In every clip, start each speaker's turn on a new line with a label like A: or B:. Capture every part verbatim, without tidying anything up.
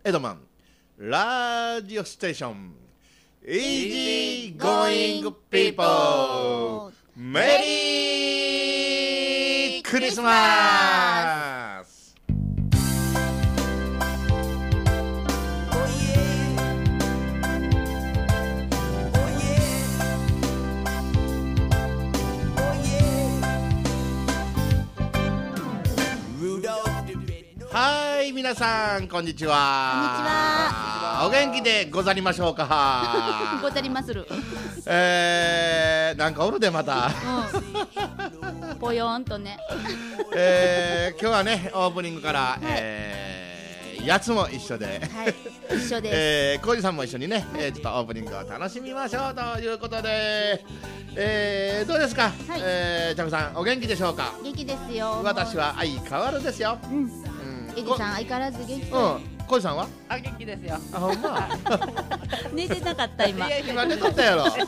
A: エドマンラジオステーション Easy Going People メリークリスマス。はい、皆さんこんにちは。
B: こんにちは。
A: お元気でござりましょうか。
B: ござりまする。
A: えー、なんかおるでまた。
B: うん、ぽよんとね。
A: えー、今日はねオープニングから、
B: はい、
A: えー、やつも一緒で、
B: はい、一緒です。
A: えー、コウジさんも一緒にね、えー、ちょっとオープニングを楽しみましょうということで、えー、どうですか、はい、えー、ちゃこさんお元気でしょうか。
B: 元気ですよ。
A: 私は相変わらずですよ。うん。
B: エディさん相変わらず元気。
A: うん。コウジさんは？
C: あ、元気ですよ。
A: あ、ほんま。
B: 寝てなかった今。
A: 今寝とったやろ。ね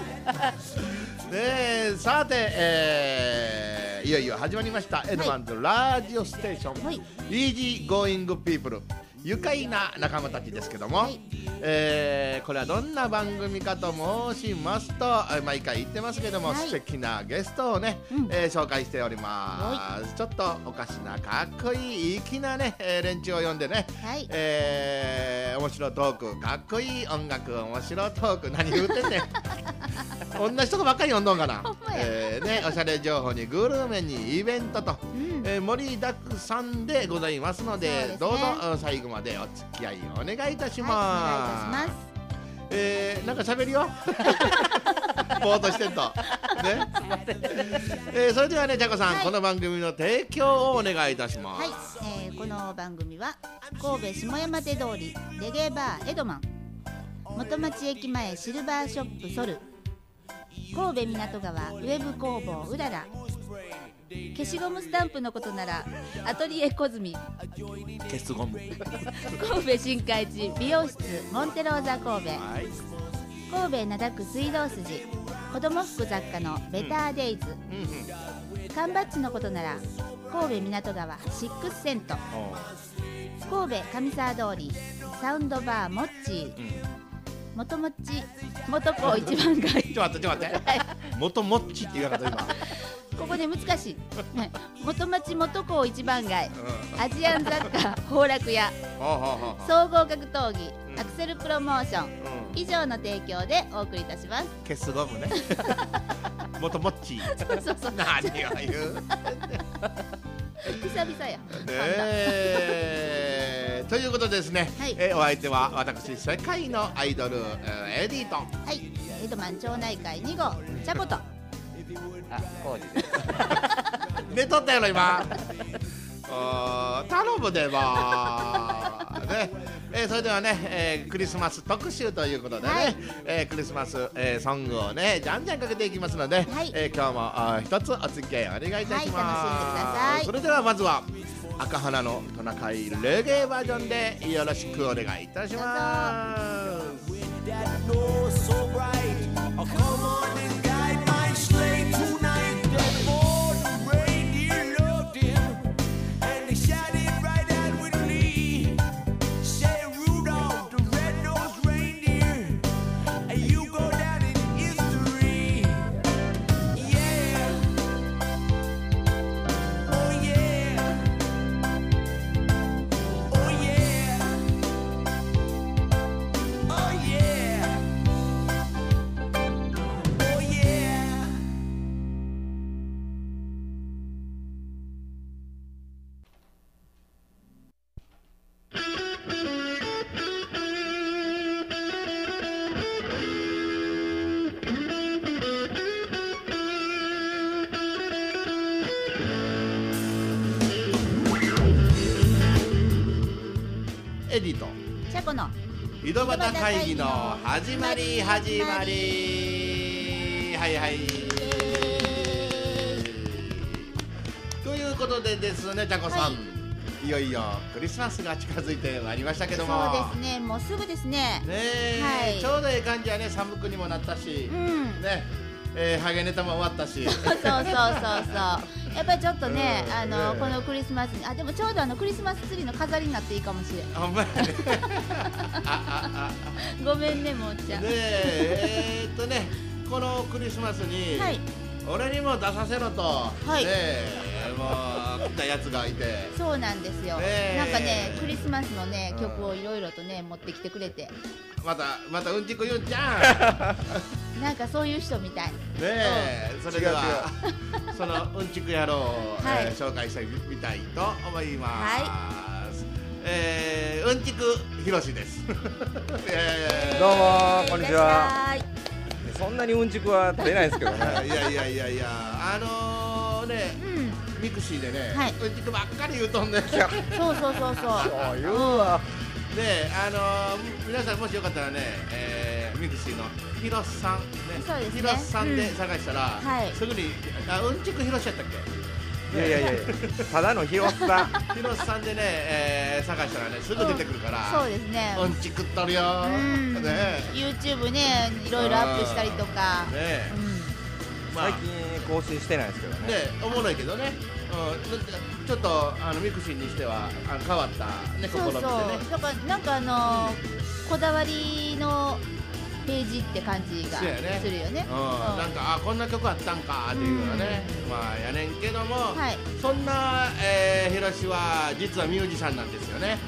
A: え、さて、えー、いよいよ始まりました、はい、エドマンズラジオステーション、はい、Easy Going People、愉快な仲間たちですけども、はい、えー、これはどんな番組かと申しますと、毎回言ってますけども、はい、素敵なゲストをね、うん、えー、紹介しております、はい、ちょっとおかしなかっこいい粋なね、えー、連中を呼んでね、はい、えー、面白トーク、かっこいい音楽、面白トーク、何言うてんねん同じとこばっかり呼んどんかな、えーね、おしゃれ情報にグルメにイベントと、うん、えー、盛りだくさんでございますの で, で、ね、どうぞ最後までお付き合いお願いいたします。
B: はい、お願いいたします。
A: えー、なんか喋るよぼーっとしてんと、ねえー、それではね、ちゃこさん、はい、この番組の提供をお願いいたします。
B: はい、えー、この番組は神戸下山手通りレゲエバーエドマン、元町駅前シルバーショップソル、神戸港川ウェブ工房うらら、消しゴムスタンプのことならアトリエコズミ、
A: 消すゴム
B: 神戸新海地美容室モンテローザ神戸、はい、神戸灘区水道筋子ども服雑貨のベターデイズ、うんうん、缶バッジのことなら神戸港川シックスセント、神戸上沢通りサウンドバーモッチー、うん、元もっち元子一番街
A: ちょっと待ってちょっと待って、はい、元もっちって言い方今
B: ここで難しい、ね、元町元子一番街、うん、アジアン雑貨崩落屋総合格闘技、うん、アクセルプロモーション、うん、以上の提供でお送りいたします。
A: 消すゴムね元もっち
B: そうそうそう
A: 何を言う
B: 久々やね
A: えということでですね、はい、えお相手は私世界のアイドルエディと、
B: はい、エドマン町内会に号チャコと
C: あ、コウジです
A: 寝とったやろ今頼むでばね、えー、それではね、えー、クリスマス特集ということでね、はい、えー、クリスマス、えー、ソングをねじゃんじゃんかけていきますので、はい、えー、今日も一つお付き合いお願いいたします、
B: はい、楽しんでください。
A: それではまずは赤花のトナカイレゲエバージョンでよろしくお願いいたします。エディと
B: チャコの
A: 井戸端会議の始まり始まり、はいはい、ということでですね、チャコさん、はい、いよいよクリスマスが近づいてまいりましたけども、
B: そうですね、もうすぐですね。
A: ねえ、はい、ちょうどいい感じはね、寒くにもなったし、うん、ね、 えー、ハゲネタも終わったし
B: そうそうそうそうやっぱりちょっとね、
A: うん
B: あの、
A: ね
B: このクリスマスにあでもちょうどあのクリスマスツリーの飾りになっていいかもしれん。
A: ほんまやねああ
B: ごめんねもっちゃん。
A: あでえー、っとねこのクリスマスに、
B: はい
A: 俺にも出させろと、
B: はい
A: ねえもう来たやつがいて
B: そうなんですよ、
A: ねえ
B: なんかねクリスマスのね
A: うん
B: 曲をいろいろとね持ってきてくれて、
A: またまたうんちく言うんじゃん
B: なんかそういう人みたい。
A: ねえ、それではそのうんちく野郎を、
B: はい
A: えー紹介してみたいと思います。
B: は
A: えー、うんちくひろしです。えー
D: どうもこんにちは。
B: はい
D: そんなにうんちくは出ないんですけどね。
A: いやいやいやいや、あのー、ね、
B: うん
A: ミクシーでね、
B: はい
A: うんちくばっかり言うとんねん。で、
B: そうそうそうそう
D: そう言うわ。
A: あのー、皆さんもしよかったらね、えー、ミクシーのひろしさん、ね、
B: そうですね
A: ひろしさんで探したら、
B: はい
A: すぐにあうんちくひろしやったっけ？
D: いやいやいやただの広さ。
A: ひろしさんでね、えー、探したらねすぐ出てくるから、
B: そうですね
A: うんち食っとるよー、
B: うん
A: ねえ
B: YouTube ねいろいろアップしたりとか
A: ねえ
B: うん
A: まあ
D: 最近更新してないですけどね。
A: ねおもろいけどね、うん、だってちょっとあのミクシーにしてはあの変わったね試みで
B: そうそう
A: ね
B: だからなんかあのーこだわりのページって感じがす
A: そうやね
B: るよね。
A: うん
B: うん
A: なんかあこんな曲あったんかっていうのはね、まあやねんけども、
B: はい
A: そんな、えー、ひろしは実はミュージシャンなんですよね。ね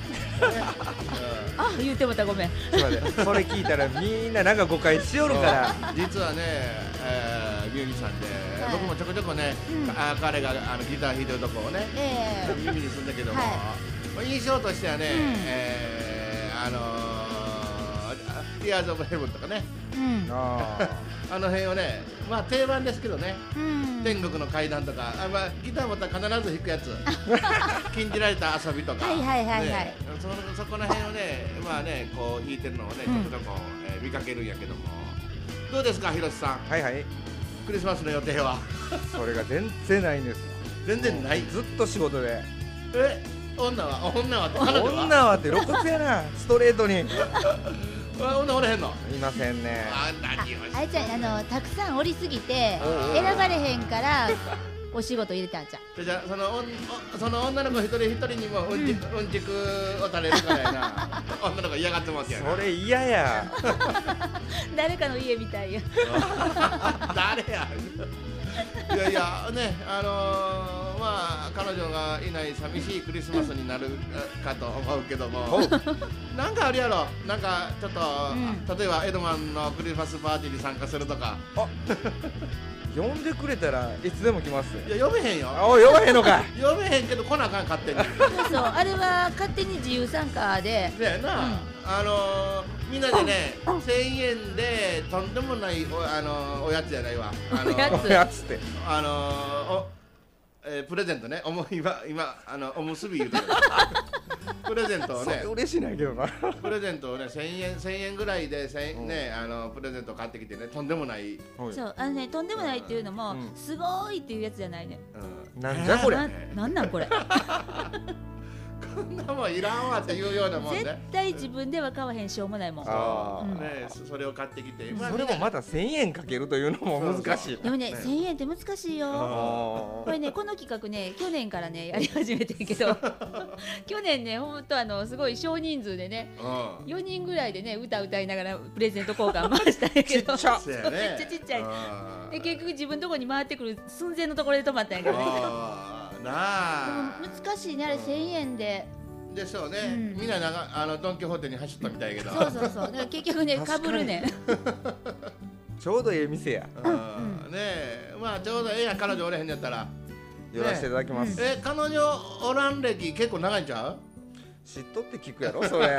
B: あ言うてもたごめん。
D: すいません。それ聞いたらみんななんか誤解しよるから。
A: うん実はね、えー、ミュージシャンで、
B: はい
A: 僕もちょこちょこね、
B: うん
A: あ彼があのギター弾いてるとこをね、
B: ええ
A: 耳にするんだけども、
B: はい
A: まあ印象としてはね、
B: うん
A: えー、あのー、ティアーズ・オブ・ヘブンとかね、
B: うん
D: あ
A: あの辺をね、まあ定番ですけどね、
B: うん
A: 天国の階段とか、あまあ、ギター持ったら必ず弾くやつ、禁じられた遊びとか、
B: はいはいはいはい
A: ねそそこら辺をね、まあね、こう弾いてるのをね、ちょ
B: うん
A: こちょこ、えー見かけるんやけども、どうですか、ひろしさん、
D: あ。はいはい。
A: クリスマスの予定は
D: それが全然ないんです。
A: 全然ない。
D: ずっと仕事で。
A: え、女は、女はって彼女は、
D: 女はって露骨やな。ストレートに。
A: あ女おれへんの。
D: いませんね。
A: あ、何を
B: あいちゃんあのたくさんおりすぎて
A: うん
B: 選ばれへんからお仕事入れたんじゃん。
A: じゃあそのおんおその女の子一人一人にもうんちく、うんちくを垂れるからやな。女の子嫌がってますやん。
D: それ嫌や。
B: 誰かの家みたいや。
A: 誰や。いやいやね、あのー、まあ彼女がいない寂しいクリスマスになるかと思うけども、なんかあるやろ、なんかちょっと、
B: うん
A: 例えばエドマンのクリスマスパーティーに参加するとか、
D: 呼んでくれたらいつでも来ます。
A: いや呼べへんよ、
D: あ、おい呼ばへんのか。
A: 呼べへんけど来なあかん勝手に。
B: そうそうあれは勝手に自由参加で
A: だよな、
B: うん
A: あのー、みんなでね、せんえんでとんでもないお、あのー、おやつじゃないわ、あのー
B: おやつ
D: おやつって。
A: あのーおえープレゼントね、おも今今あのおむすび言うてるプレゼントをね
D: それ嬉しいないけどな。
A: プレゼントをねせんえんせんえんぐらいでせん、ねあのプレゼント買ってきてねとんでもない、
D: はい
B: そうあのねとんでもないっていうのも、
D: うん
B: すごいっていうやつじゃないね。
A: うん、
D: なんじゃこれ
B: ななんなんこれ。
A: こんなもんいらんわっていうようなもん
B: 絶
A: ね。
B: 対自分では買わへんしょうもないもん。
D: あ
B: うん
A: ねそそれを買ってきて、
B: うん
A: まあ
D: それもまたせんえんかけるというのも難しい。
B: でもね
A: ね
B: せんえんって難しいよ。
D: あ
B: これねこの企画ね去年からねやり始めてんけど去年ねほんとあのすごい少人数でね
A: うん
B: よにんぐらいでね歌歌いながらプレゼント交換回したんやけど
D: ちっちゃ
A: そうやね
B: めっちゃちっちゃい
A: うん
B: で結局自分のとこに回ってくる寸前のところで止まったんやけどね
A: あーなあ
B: でも難しいねあれせんえんで
A: でしょうね、
B: うん
A: みんななんかあのドン・キホーテに走ったみたいやけど
B: そうそうそうだから結局ねか
D: 確かに
B: ぶるねん
D: ちょうどええ店や。
A: うんねえまあちょうどええやん彼女おれへんやったら
D: 寄らせていただきます。
A: え彼女おらん歴結構長いんちゃう
D: 知っとって聞くやろそれ。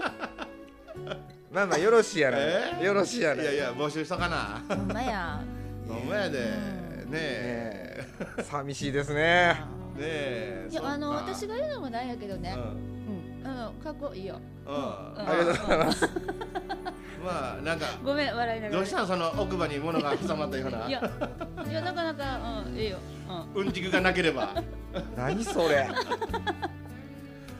D: まあまあよろしいやな。
A: え
D: よろしいやな。
A: いやいや募集しとかな
B: ほんまや
A: ほんまやでね
B: うん
A: え
D: 寂しいですね。
A: ねえ
B: いやあの
A: そっか
B: 私が言うのもなんやけどね
A: うん
B: うんあのかっこいいよ
A: うん
B: うん
D: ありがとうございます。
A: まあなんか
B: ごめん笑いながら
A: どうしたんその奥歯に物が挟まったようない
B: やいやなかなかうんいいようん
A: うんちくがなければ
D: 何それ。
A: いや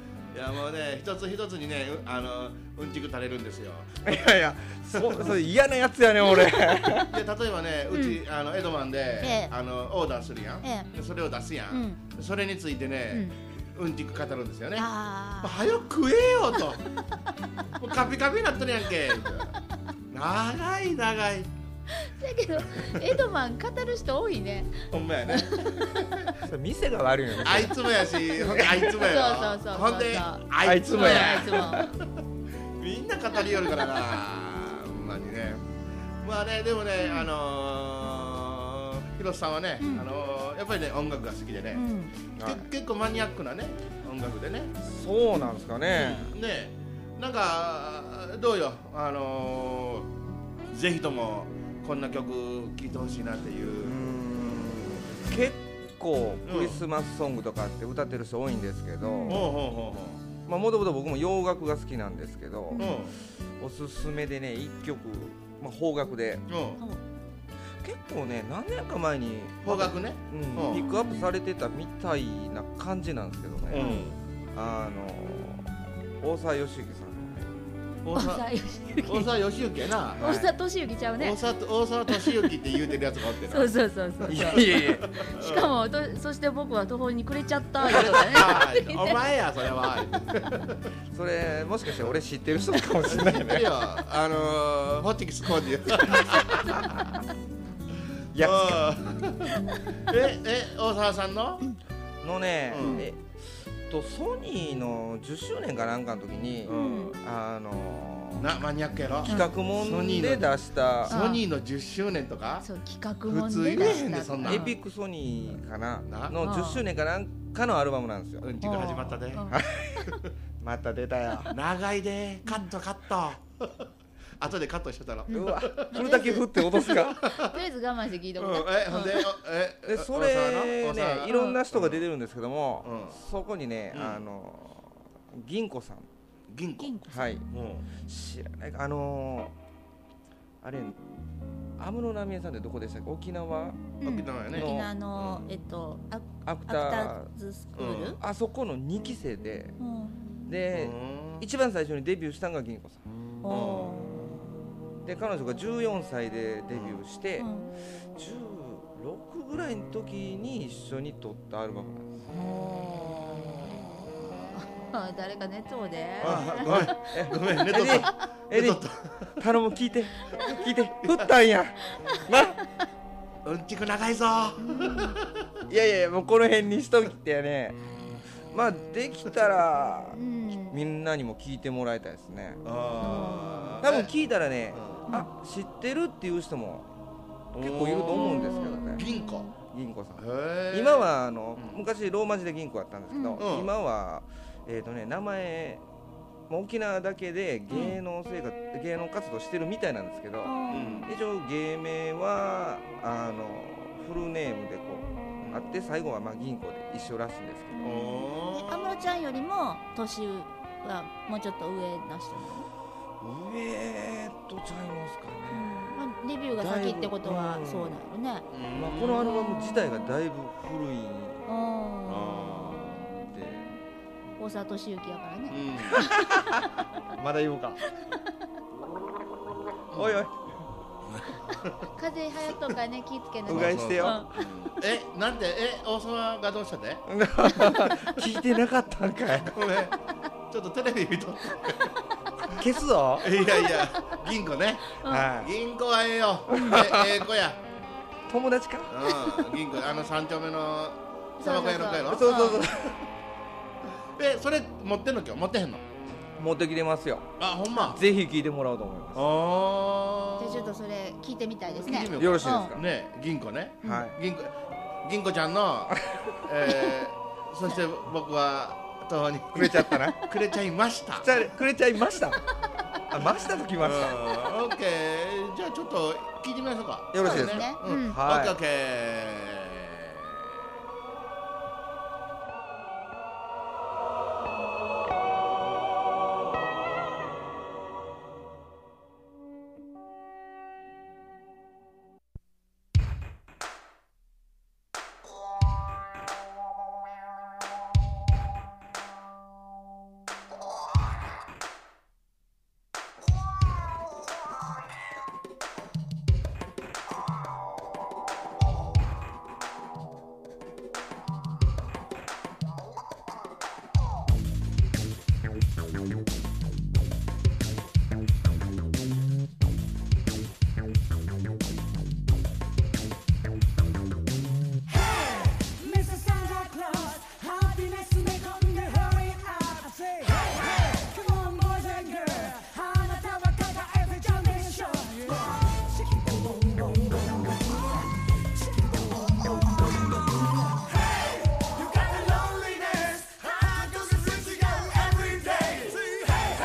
A: やもうね一つ一つにねうあのうんちく垂れるんですよ。
D: いやいやそそれ嫌なやつやね俺。
A: で例えばねうち、あのエドマンで、
B: ええ
A: あのオーダーするやん、
B: え
A: でそれを出すやん、それについてね、うんちく語るんですよね。
B: ああ
A: 早く食えよともうカピカピになっとるやんけ長い長い
B: だけどエドマン語る人多いね。
A: ほんまやね
D: それ店が悪いよね。
A: あいつもやしほんであいつもやろ
B: そうそうそうそう
A: ほんであいつも
B: あ
A: や
B: いつも
A: みんな語りよるからなほんまにね。まあねでもね、あのー、広瀬さんはね、
B: うん
A: あのー、やっぱりね音楽が好きでね、
B: うん
D: はい
A: け結構マニアックなね音楽でね。
D: そうなんですかね。
A: ねなんかどうよ、あのー、ぜひともこんな曲聴いてほしいなっていうう。
D: ーん結構クリスマスソングとかって歌ってる人多いんですけど、
B: うん
A: ほうほうほ
D: まあもともと僕も洋楽が好きなんですけど、
A: うほう。
D: おすすめでねいっきょく、まあ、邦楽で
A: うんうん。
D: 結構ね何年か前に、
A: 邦楽ね。
D: うん
A: うん
D: ピックアップされてたみたいな感じなんですけどね、
A: うん。
D: あの大沢良之さんのね
A: 大
B: 大
A: 沢
B: 沢義行
A: 大沢義行やな。
B: 大沢敏行ちゃうね。
A: 大沢大沢敏行って言うてるやつがおってな。
B: そうそうそうそう。
D: いやいやいや
B: しかもとそして僕は途方に暮れちゃったいうことだね。
A: はいお前やそれは。
D: それもしかして俺知ってる人かもしれない
A: い
D: ね
A: やあのー、ホティキスコーディ。
D: や
A: ええ大沢さんの？
D: のね、
A: うん
D: えっとソニーのじゅっしゅうねんかなんかの時に、
A: うん
D: あの
A: なマニアックやろ。
D: 企画もんで出した
A: ソニーのじゅっしゅうねんとか。
B: そう企画もん
A: 普通
B: で
A: 言えへん
B: 出した
A: でそんな
D: エピックソニーかな
A: な
D: のじゅっしゅうねんかなんかのアルバムなんですよ。
A: うんちが始まったで。
B: うん
D: また出たよ。
A: 長いでカットカット。後でカットしてたの。
D: うわ、振るだけ振って落とすか。
B: とりあえず我慢して聞いて
A: うん
B: もらう。
A: えほんでえ
D: でそれ
A: 大沢
D: ね
A: の
D: いろんな人が出てるんですけども、
A: うん
D: そこにね、
A: うん
D: あの銀子さん、
A: 銀行。
B: 銀行
D: はい、
A: うん
D: 知らないかあのあれ安室奈美恵さんってどこでしたっけ？沖縄
B: うん
A: 沖縄やね
B: 沖縄のえっとア
D: アクタ
B: アクタ
D: ー
B: ーズスクール。
D: あそこのにき生で
B: うん
D: で一番最初にデビューしたのが銀子さん
B: お
D: で彼女がじゅうよんさいでデビューして、
B: ーうん
D: じゅうろくぐらいの時に一緒に撮ったアルバムなんです。
B: あ誰か熱をで。
A: あごめんごめん寝とっ
D: エディ
A: た
D: エデ
A: 寝とっ
D: ィ頼む聞いて聞いて振ったんやな。
A: たうんちく長いぞ
D: いやいやいやもうこの辺にしときてね、まあできたら
B: うん
D: みんなにも聞いてもらいたいですね。
A: あー
D: 多分聞いたらね、
B: うん
D: あ知ってるっていう人も結構いると思うんですけどね。
A: 銀行
D: 銀子さん
A: へー
D: 今はあの、
A: うん
D: 昔ローマ字で銀行やったんですけど、
A: うん
D: 今はえーとね名前まあ沖縄だけで芸能生活、芸能活動してるみたいなんですけど、
A: うん
D: 一応芸名はあのフルネームでこうあって最後はまあ銀行で一緒らしいんですけど、
A: おー
B: 安室ちゃんよりも年はもうちょっと上の人なの。
D: 上とちゃいますかね、
B: まあデビューが先ってことは
D: だいぶ
B: そうなのね。
A: うん
D: まあ、このアルバム自体がだいぶ古いん
B: うん
A: あ
D: で
B: 大沢敏行やから
A: ー
B: ね。
A: うん
D: まだ言うかおいおい
B: 風邪流行っとるからね気ぃつけな
D: うがいしてよ
B: うん
A: えなんでえ大沢がどうしたで
D: 聞いてなかったんかい
A: ごめんちょっとテレビ見とっ
D: 消すぞ
A: たいやいや銀行ね
D: はい
A: 銀行はええよえええ子や
D: 友達か
A: うん銀行あの三丁目のタバコ屋の子やろ
D: そうそうそう
A: えそれ持ってんの今日持ってへんの
D: 持ってきてますよ
A: あほんま
D: ぜひ聞いてもらおうと思いま
A: あ
B: じゃあちょっとそれ聞いてみたいですね
A: 聞いてみよう
D: すよろしいですか、
A: ね銀行ね
D: はい
A: 銀行銀行ちゃんのえー、そして僕は途方に
D: くれちゃったな
A: くれちゃいました
D: じゃあくれちゃいましたあましたときました
A: うんオッケーじゃあちょっと聞いてみましょうか
D: よろしいですか
B: そうね
A: うん
B: うん
D: はい
A: オッケーオッケー
E: Hey,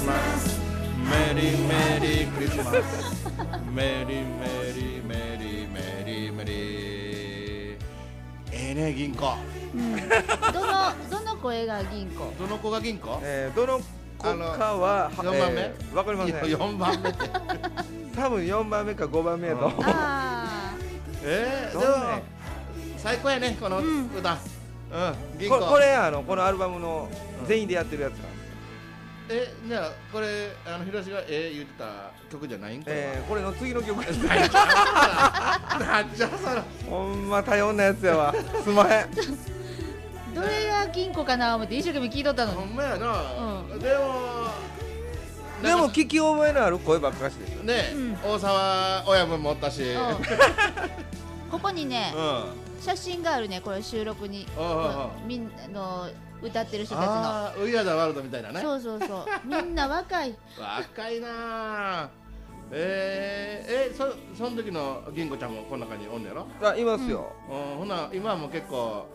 A: スメリーメリークリスマスメリーメリーメリーメリーメリーええね銀行、
B: うん、どのどの声が銀行？
A: どの子が銀行？
D: えー、どの子かは
A: よんばんめ、
D: えー、わかりません。
A: よんばんめって
D: 多分よんばんめかごばんめやと思う。
B: あ
A: えー、でも最高やねこの歌、うん、うん、銀行。
D: これ、これあのこのアルバムの全員でやってるやつなんです。
A: え、じゃあこれあの広志がえー、言ってた曲じゃないんかな、
D: えー、これの次の曲です。
A: なんじゃそら
D: ほんま多様なやつやわ。すんまへん。
B: どれが銀行かな思って一生懸命聞いとったのに。
A: ほんまやな、うん、でも
D: でも聞き覚えのある声ばっかしでしょ
A: ね、うん、大沢親分もおったし、うん、
B: ここにね、うん、写真があるね、これ収録に、みんなの歌ってる人たちの。
A: ああ、ウィアザワールドみたいなね。
B: そうそうそう、みんな若い。
A: 若いなあ。えー、え、そその時の銀子ちゃんもこの中におんねやろ？
D: あ、いますよ。
A: うん、ほな今はもう結構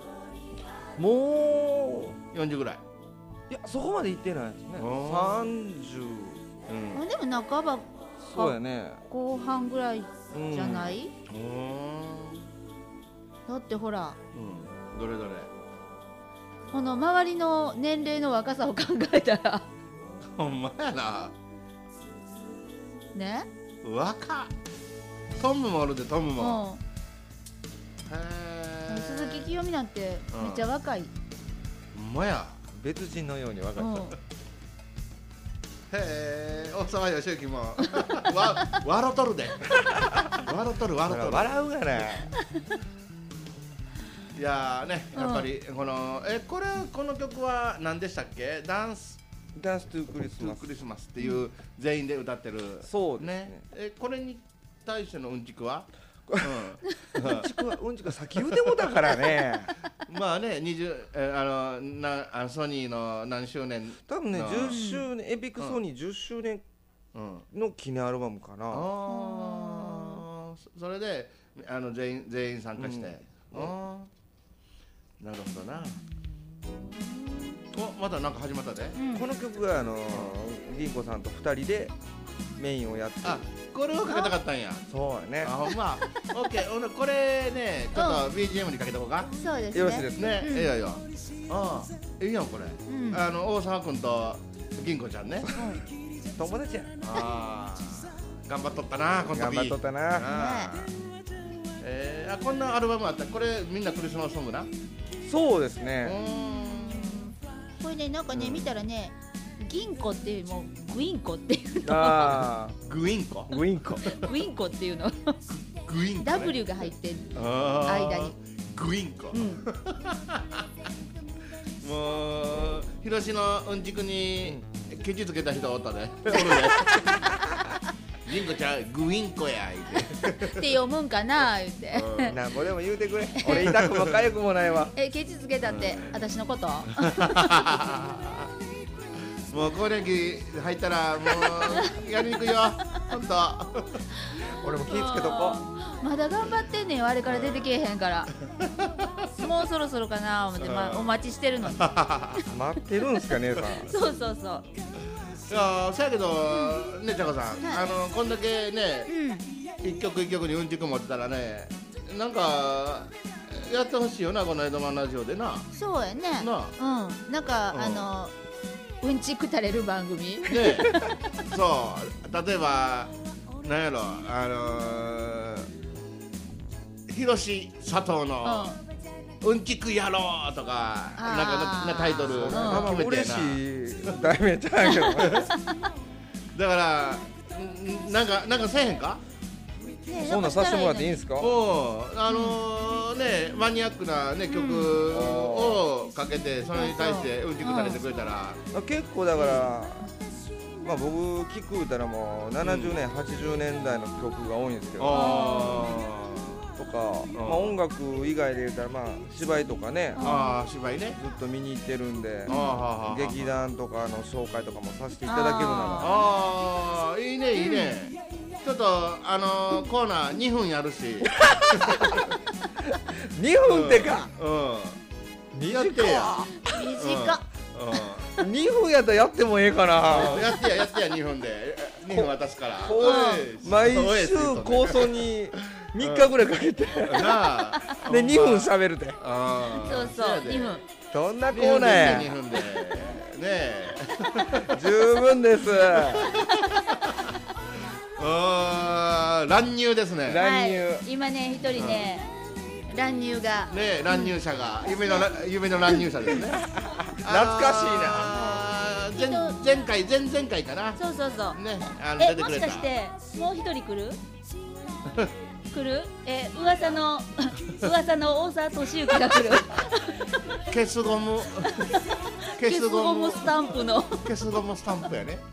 D: もう
A: よんじゅうぐらい。
D: いや、そこまでいってないですね。さんじゅう、
B: うん、でも半ば
D: そうやね、
B: 後半ぐらいじゃない？うん、だってほら、
A: うん、どれどれ
B: この周りの年齢の若さを考えたら
A: ほんまやな
B: ね、
A: 若っ。トムもおるで、トムも、
B: うん、へ鈴木清美なんてめっちゃ若い、
A: ほんまや、
D: 別人のように若い、うん、へ
A: え、大沢良之もわ笑とるで笑とる笑とる
D: 笑うがね
A: いやーね、やっぱりこの、え、これこの曲は何でしたっけ？ダンス
D: ダンストゥクリスマス
A: クリスマスっていう全員で歌ってる。
D: そうですね。
A: え、これに対してのうんちくは？
D: うん、ちくはうんちく先言うてもだからね
A: まあね、にじゅうえあのなあのソニーの何周年
D: 多分ねじゅっしゅうねん、エピックソニーじゅっしゅうねんの記念アルバムかな、うん、
A: あそれであの全員全員参加して、うん、あなるほどな。お、まだなんか始まったで、
D: うん、この曲があの銀子さんとふたりでメインをやって、
A: あ、これをかけたかったんや。
D: そうやね。
A: あ、ほんま。オッケー。これね、ちょっと ビージーエム にかけとこうか。
B: そうですね。
D: よろしいですね。
A: いやいや。ああ、いいやんこれ。あの大沢君と銀子ちゃんね。
D: 友達や。
A: ああ、頑張っとったな、この時。
D: 頑張っとったな。
A: ええ、あ、こんなアルバムあった。これみんなクリスマスソングな。
D: そうですね。
B: これね、なんかね見たらね。銀子っていうもうグインコっていうの。
A: ああ、グインコ。
D: グインコ。
B: グインコっていうの。
A: グインコ、ね。
B: ダブリュー が入ってる間に。
A: グインコ。うん、もう広志のうんちくにケチつけた人おったで。銀子ちゃんグインコや言って。
B: って読むんかな言って。
D: うん、なんぼでも言うてくれ。俺痛くも痒くもないわ。
B: え、ケチつけたって、うん、私のこと。
A: もう更年期入ったらもうやりにくいよ、本当。
D: 俺も気ぃつけとこ
B: う。まだ頑張ってんねん、あれから出てけえへんから。もうそろそろかな思って、ま、お待ちしてるのに。
D: 待ってるんすか姉さん。
B: そうそうそう。
A: いや、そやけど、うん、ね、ちゃこさん、はい、あのこんだけね、うん、一曲一曲にうんちく持ってたらね、なんかやってほしいよな、この江戸マンラジオでな。
B: そうやね。なあ、うん、なんか、うん、あの。うんちくたれる番組
A: ね、そう例えばなんやろ、あのー、広志佐藤のうんちくやろうとかなんかなタイトル決めてやな、
D: まあ、嬉しい題名ちゃうけどだ
A: からなんかなんかせえへんか、
D: ね、そんなさせてもらっていいんですか。
A: おあのー、ね、マニアックな、ね、曲をかけてそれに対してうんちくされてくれたら、
D: うん、結構だから、まあ、僕聞く歌らもうななじゅうねん、うん、はちじゅうねんだいの曲が多いんですけど、あとか、まあ、音楽以外で言ったら、まあ、芝居とかね、
A: あ芝居ね
D: ずっと見に行ってるんで、劇団とかの紹介とかもさせていただけるなら、
A: ああいいねいいね、うん、ちょっとあのー、コーナーにふんやるし
D: にふんってか、
A: うん、うん、
D: 短っ
B: 短っ、
A: うん、
D: にふんやったらやってもええかな。
A: やってややってやにふんでにふん渡すから
D: こう毎週構想にみっかぐらいかけて
A: なあ
D: でにふん喋るで。
B: そうそうにふん
D: どんなコーナーや。
A: にふんでねえ
D: 十分です。
A: あー乱入ですね。
D: 乱入、
B: はい、今ね一人ね、乱入が
A: ねえ乱入者が、夢の夢の乱入者ですね。
D: 懐か
A: しいな。前前回前々回かな。
B: そうそうそう
A: ねあの
B: えも
A: 出てくれた。
B: しかしてもう一人来る来るえ噂の噂の大沢敏之が来る
A: 消すゴム
B: 消すゴムスタンプの
A: 消すゴムスタンプやね。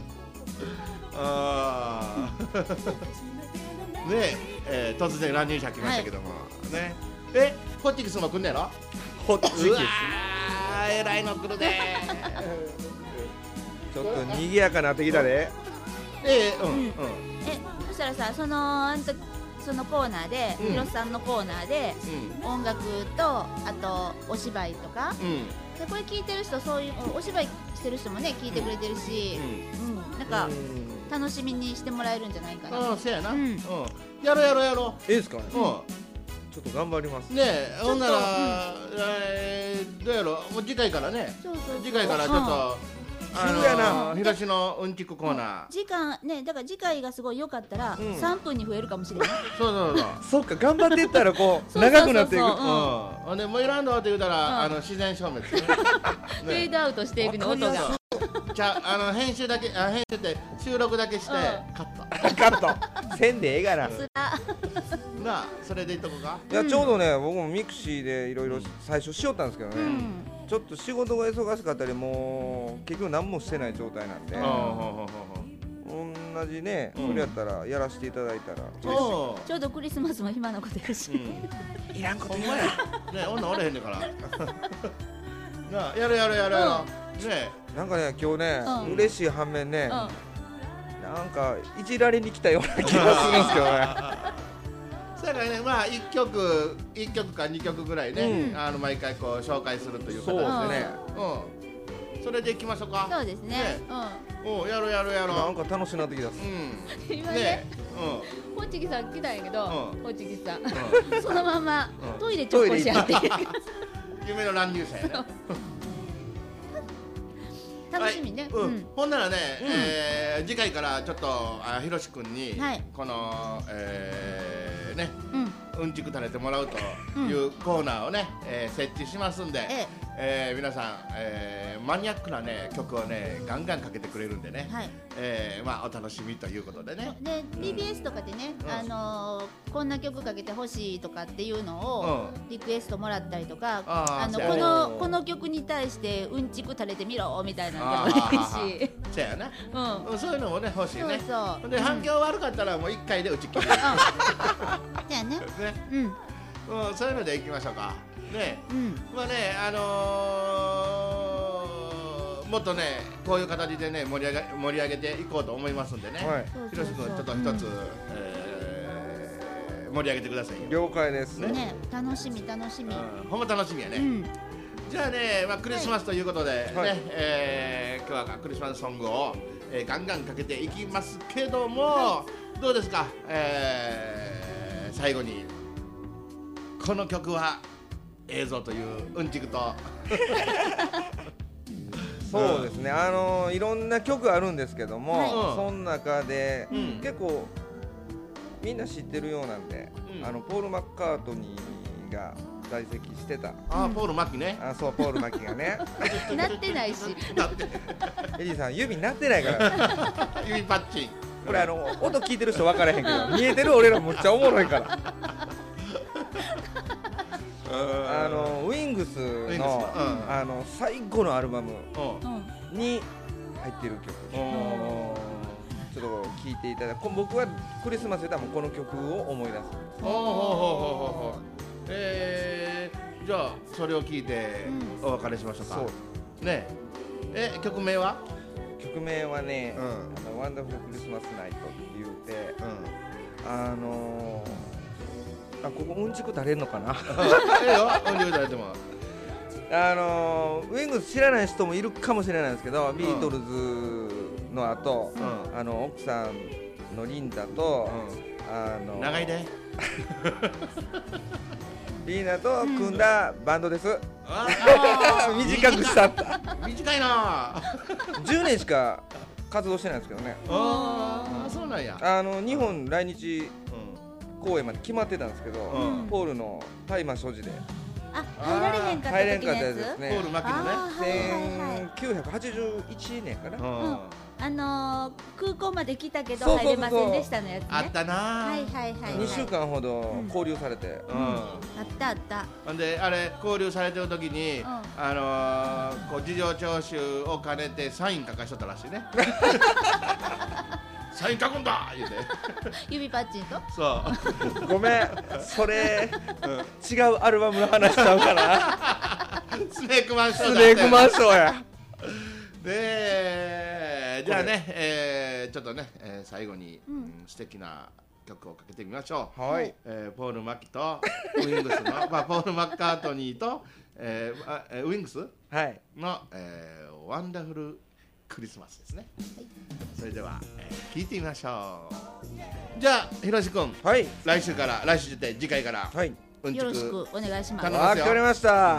A: あーねええー突然乱入者来ましたけども、ねえホッチキスも来んねやろ。
D: ホッチキス
A: うわーえらいの来るで
D: ちょっと賑やかなってきたで。
A: えー、うんうん
B: えそしたらさそのあんたそのコーナーで、
A: うん
B: ヒロさんのコーナーで
A: うん
B: 音楽とあとお芝居とか
A: うん
B: でこれ聞いてる人そういうお芝居してる人もね聞いてくれてるし、うんなんか楽しみにしてもらえるんじゃないかな。
A: うん、せやな、
B: う
A: うんん、やろうやろうやろ
D: いいですかね。
A: う、
D: ちょっと頑張ります。
A: うん、ねえ、
B: ちょっと
A: ほんなら、えーどうやろう、もう次回からね、
B: そうそうそう
A: 次回からちょっと、あ
D: 急やな
A: の、広しのうんちくコーナー、
B: 時間ねだから次回がすごい良かったら、
D: うん
B: さんぷんに増えるかもしれない。
A: そうそうそう。
D: そっか、頑張っていったらこう
B: そうそうそうそう
D: 長くなっていく。
B: うん
A: うん、ほんでもういらんのって言うたら、
B: うん
A: あの自然消滅、ね
B: フェードアウトしていくの音が。
A: じゃあ、あの編集だけ、あ編集って収録だけして、
B: うん
A: カット。
D: カットせんでええがな。
B: つら
A: なあ、それでいっとこうか。
D: いやちょうどね、僕もミクシーでいろいろ最初しよったんですけどね、
B: うん
D: ちょっと仕事が忙しかったり、もう結局何もしてない状態なんで、
A: うんうんうんうん
D: 同じね、
A: うん
D: それやったらやらせていただいたら嬉しい。
A: お
B: ちょうどクリスマスも暇なことやし、
A: うん、いらんこと言わや。ねえ、女おれへんねんから。なあ、やるやるやるやる。ね
D: なんかね、今日ね、
B: うん
D: 嬉しい反面ね、
B: うん
D: なんかいじられに来たような気がするんですけどね。
A: え。そやからね、まあ一曲一曲か二曲ぐらいね、
D: うん
A: あの毎回こう紹介するという
D: そう
A: 形でね。
D: ですね。
A: うん。それでいきましょうか。
B: そうですね
A: ねおうやろうやろうやろう。
D: なんか楽しなってきた。
A: うん。
B: うん今ね
A: ね
B: ホッチキさん来たんやけど、
A: うん
B: ホッチキさん
A: うん。うん。
B: そのまま
A: うん
B: トイレ直行しちゃって
A: 夢の乱入者やね。
B: 楽しみね、
A: はい、う
B: うんん
A: ほんならね、えー次回からちょっとあひろし君に、
B: はい
A: この、えーね
B: うん
A: うんちく垂れてもらうというコーナーをね、えー設置しますんで、
B: え
A: えー皆さん、えーマニアックなね曲をねガンガンかけてくれるんでね、
B: はい
A: えーまあお楽しみということでね。
B: で ビービーエス とかでね、
A: うん
B: あのーこんな曲かけてほしいとかっていうのを
A: う
B: リクエストもらったりとか、
A: あー
B: あの
A: そうやね
B: このこの曲に対してうんちく垂れてみろみたいなのでもいいし、
A: そやな、
B: うん、
A: うん、そういうのもね欲しい
B: そう
A: ね。
B: そう。
A: で反響悪かったらもういっかいで打ち切り、ね
B: うん、じゃあね、うん
A: うん、そういうのでいきましょうかね。
B: うん
A: まあね、あのー、もっとね、こういう形でね、盛り上げ盛り上げていこうと思いますんでね。
D: はい、
A: ひろし君、ちょっと一つ、えー盛り上げてくださいよ。
D: 了解です。
B: ねね楽しみ楽しみ。
A: うん、ほんま楽しみやね。
B: うん
A: じゃあね、まあ、クリスマスということで、ね、
D: はい
A: えー今日はクリスマスソングを、えーガンガンかけていきますけども、どうですか、えー最後に、この曲は映像といううんちくと。
D: そうですね、あのいろんな曲あるんですけども、
A: はい
D: その中で、
A: うん
D: 結構みんな知ってるようなんで、
A: うん
D: あのポール・マッカートニーが在籍してた、
A: あー、ポール・マッキーね。
D: あそうポール・マッキーがね
B: なってないし、
A: だって
D: エリーさん指なってないから
A: 指パッチン。
D: これあの音聞いてる人分からへんけど見えてる俺らむっちゃおもろいからあのウィングス
A: ウィングス
D: の
A: うん
D: あの最後のアルバム
A: うん。
D: に入ってる曲
A: お
D: ちょっと聴いていただいて、こ僕はクリスマスでもこの曲を思い出すんです。
A: ーほうほうほうほうほう。えー、じゃあそれを聞いてお別れしましょうか。
D: そう
A: ねえ、曲名は？
D: 曲名はね、
A: うん
D: あのワンダフルクリスマスナイトって言うて、
A: うん。
D: あのー、あここうんちく垂れんのかな
A: ええよ、音量いただいても。
D: あのウィングス知らない人もいるかもしれないですけど、ビートルズの後、うん、あの奥さんのリンダと、うん、あの
A: 長いで
D: リーナと組んだバンドです、うん、短くしたった
A: 短いな
D: じゅうねんしか活動してないんですけどね。
A: ああそうなんや。
D: あの日本来日公演まで決まってたんですけど、うん、ポールの大麻所持で
B: あ入られへんかった時のやつ、
D: 入れんかったやつですね。
A: ポール・マキのね、
D: せんきゅうひゃくはちじゅういちねんかな、うん、
B: あのー、空港まで来たけど入れませんでしたのやつね。
A: あったな
B: はいはいはい、はい、
D: にしゅうかんほど交流されて、うんうん、
B: あったあった。
A: ほんであれ交流されてる時に、うん、あのー、こう事情聴取を兼ねてサイン書かしとったらしいねサイン書くんだ言うて
B: 指パッチンと
A: そう
D: ごめんそれ、うん、違うアルバムの話しちゃうかな
A: スネークマンショーだ
D: スネークマンショーや
A: でじゃあね、えー、ちょっとね、えー、最後に、うんうん、素敵な曲をかけてみましょう。はい、えー、ポール・マキとウィングスの、まあ、ポール・マッカートニーと、えーあえー、ウィングスの、はいえー、ワンダフルクリスマスですね、はい、それでは、えー、聞いてみましょう。じゃあひろし君、はい、来週から来週って次回から、はい、
B: うんちくよろしくお願いします。
D: わかりました。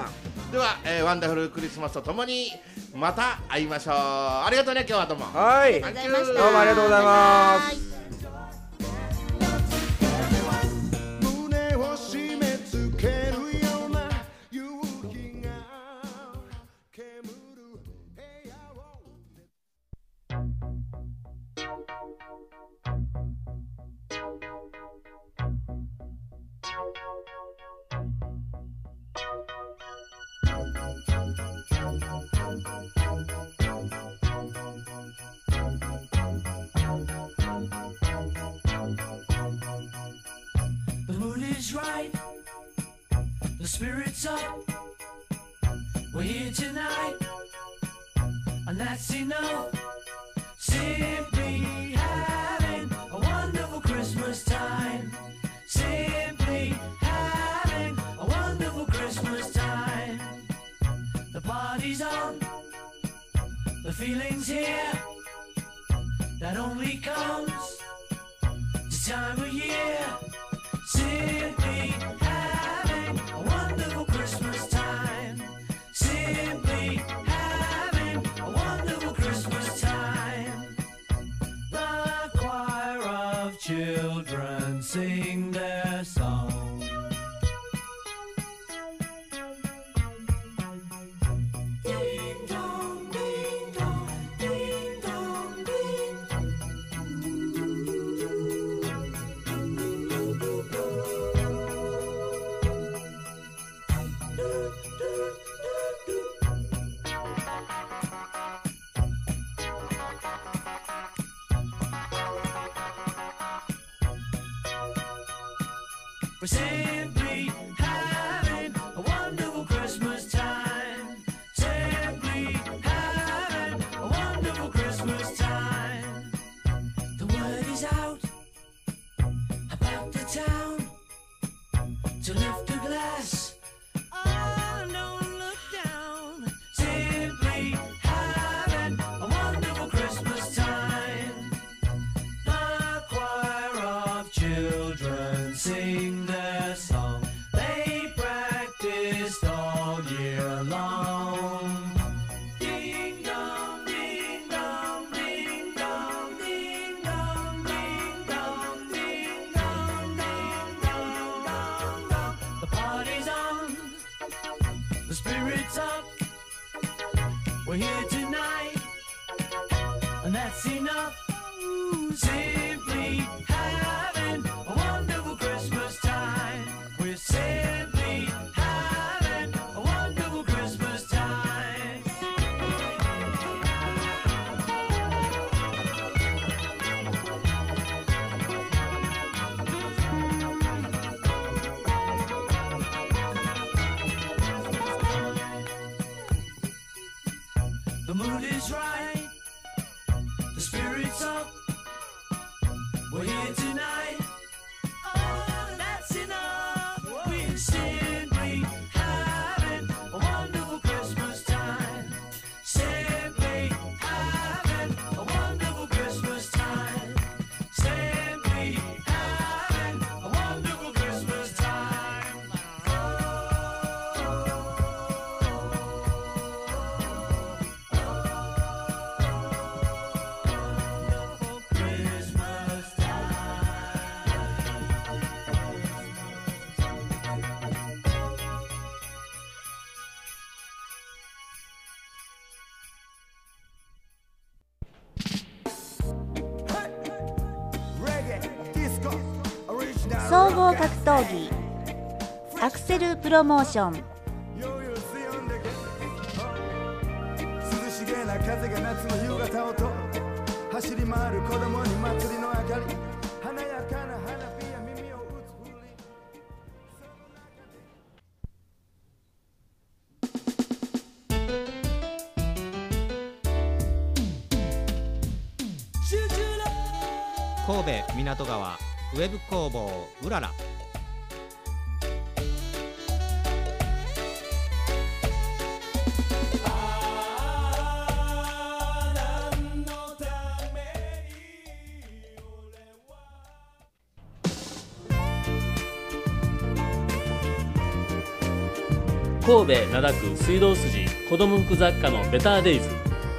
A: では、えー、ワンダフルクリスマスとともにまた会いましょう。ありがとうね今日はどうも。
D: はい、
B: ありがとうございました。
D: どうもありがとうございます。
E: Right, the spirit's up, we're here tonight, and that's enough. Simply having a wonderful Christmas time. Simply having a wonderful Christmas time. The party's on, the feeling's here, that only comes this time of year. Simply having a wonderful Christmas time. Simply having a wonderful Christmas time. The choir of children sing their song. Ding dong, ding dong, ding dong, ding dong. We're simply having a wonderful Christmas time. Simply having a wonderful Christmas time. The word is out about the town to lift a glass. Oh, don't look down. Simply having a wonderful Christmas time. The choir of children sing their song. They practiced all year long. Ding dong, ding dong, ding dong, ding dong, ding dong, ding dong, ding dong, dong, dong. The party's on, the spirit's up. We're here tonight, and that's enough. Simply having a wonderful Christmas time. We're simply having a wonderful Christmas time. The mood is right, the spirit's up. We're here tonight. Oh, that's enough. We're simply having a wonderful
B: 総合格闘技アクセルプロモーション。
F: 涼しげな風が夏の夕方を通る走り回る子供に祭りの明かり華やかな花火や耳を打つ風鈴。
G: 神戸港川ウェブ工房うらら。
H: 神戸灘区水道筋子ども服雑貨のベターデイズ。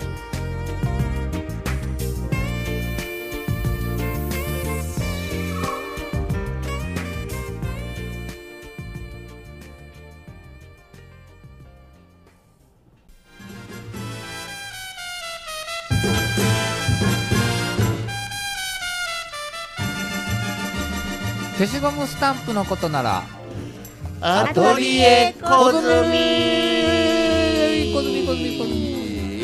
G: 消しゴムスタンプのことなら
A: アトリエコズミ
G: コズミコズミコズミ。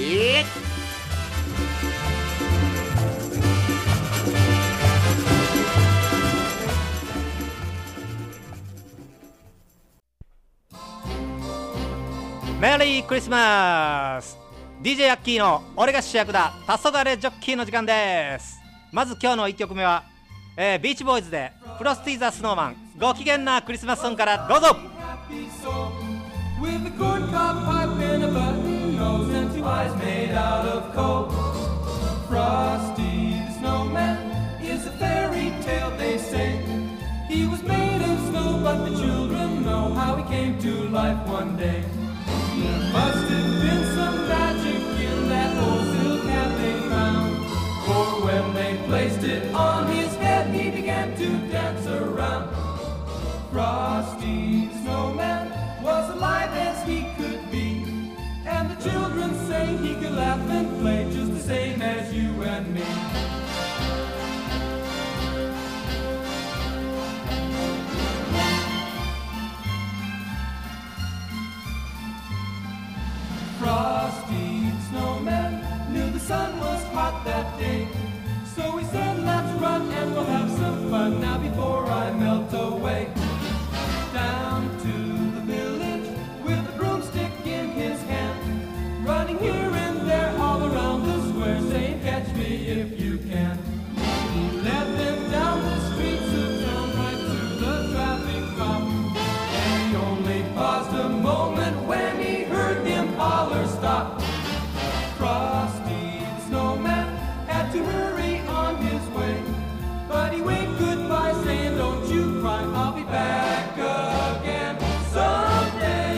I: メリークリスマス。 ディージェー ヤッキーの俺が主役だ黄昏ジョッキーの時間です。まず今日のいっきょくめは、えー、ビーチボーイズでフロスティーザスノーマンご機嫌なクリスマスソングからどうぞ。
E: With a corncob pipe and a button nose and two eyes made out of coal. Frosty the snowman is a fairy tale, they say. He was made of snow, but the children know how he came to life one day. There must have been some magic in that old silk hat they found. For when they placed it on his head, he began to dance around. Frosty the snowman was alive as he could be, and the children say he could laugh and play just the same as you and me. Frosty the snowman knew the sun was hot that day, so he said let's run and we'll have some fun now before I melt away. Down to the village with a broomstick in his hand, running here and there all around the square, saying catch me if you can. He led them down the streets of town right through the traffic cop, and he only paused a moment when he heard him holler stop. Frosty the snowman had to hurry on his way, but he waved goodbye saying don't you cry, I'll be back again someday.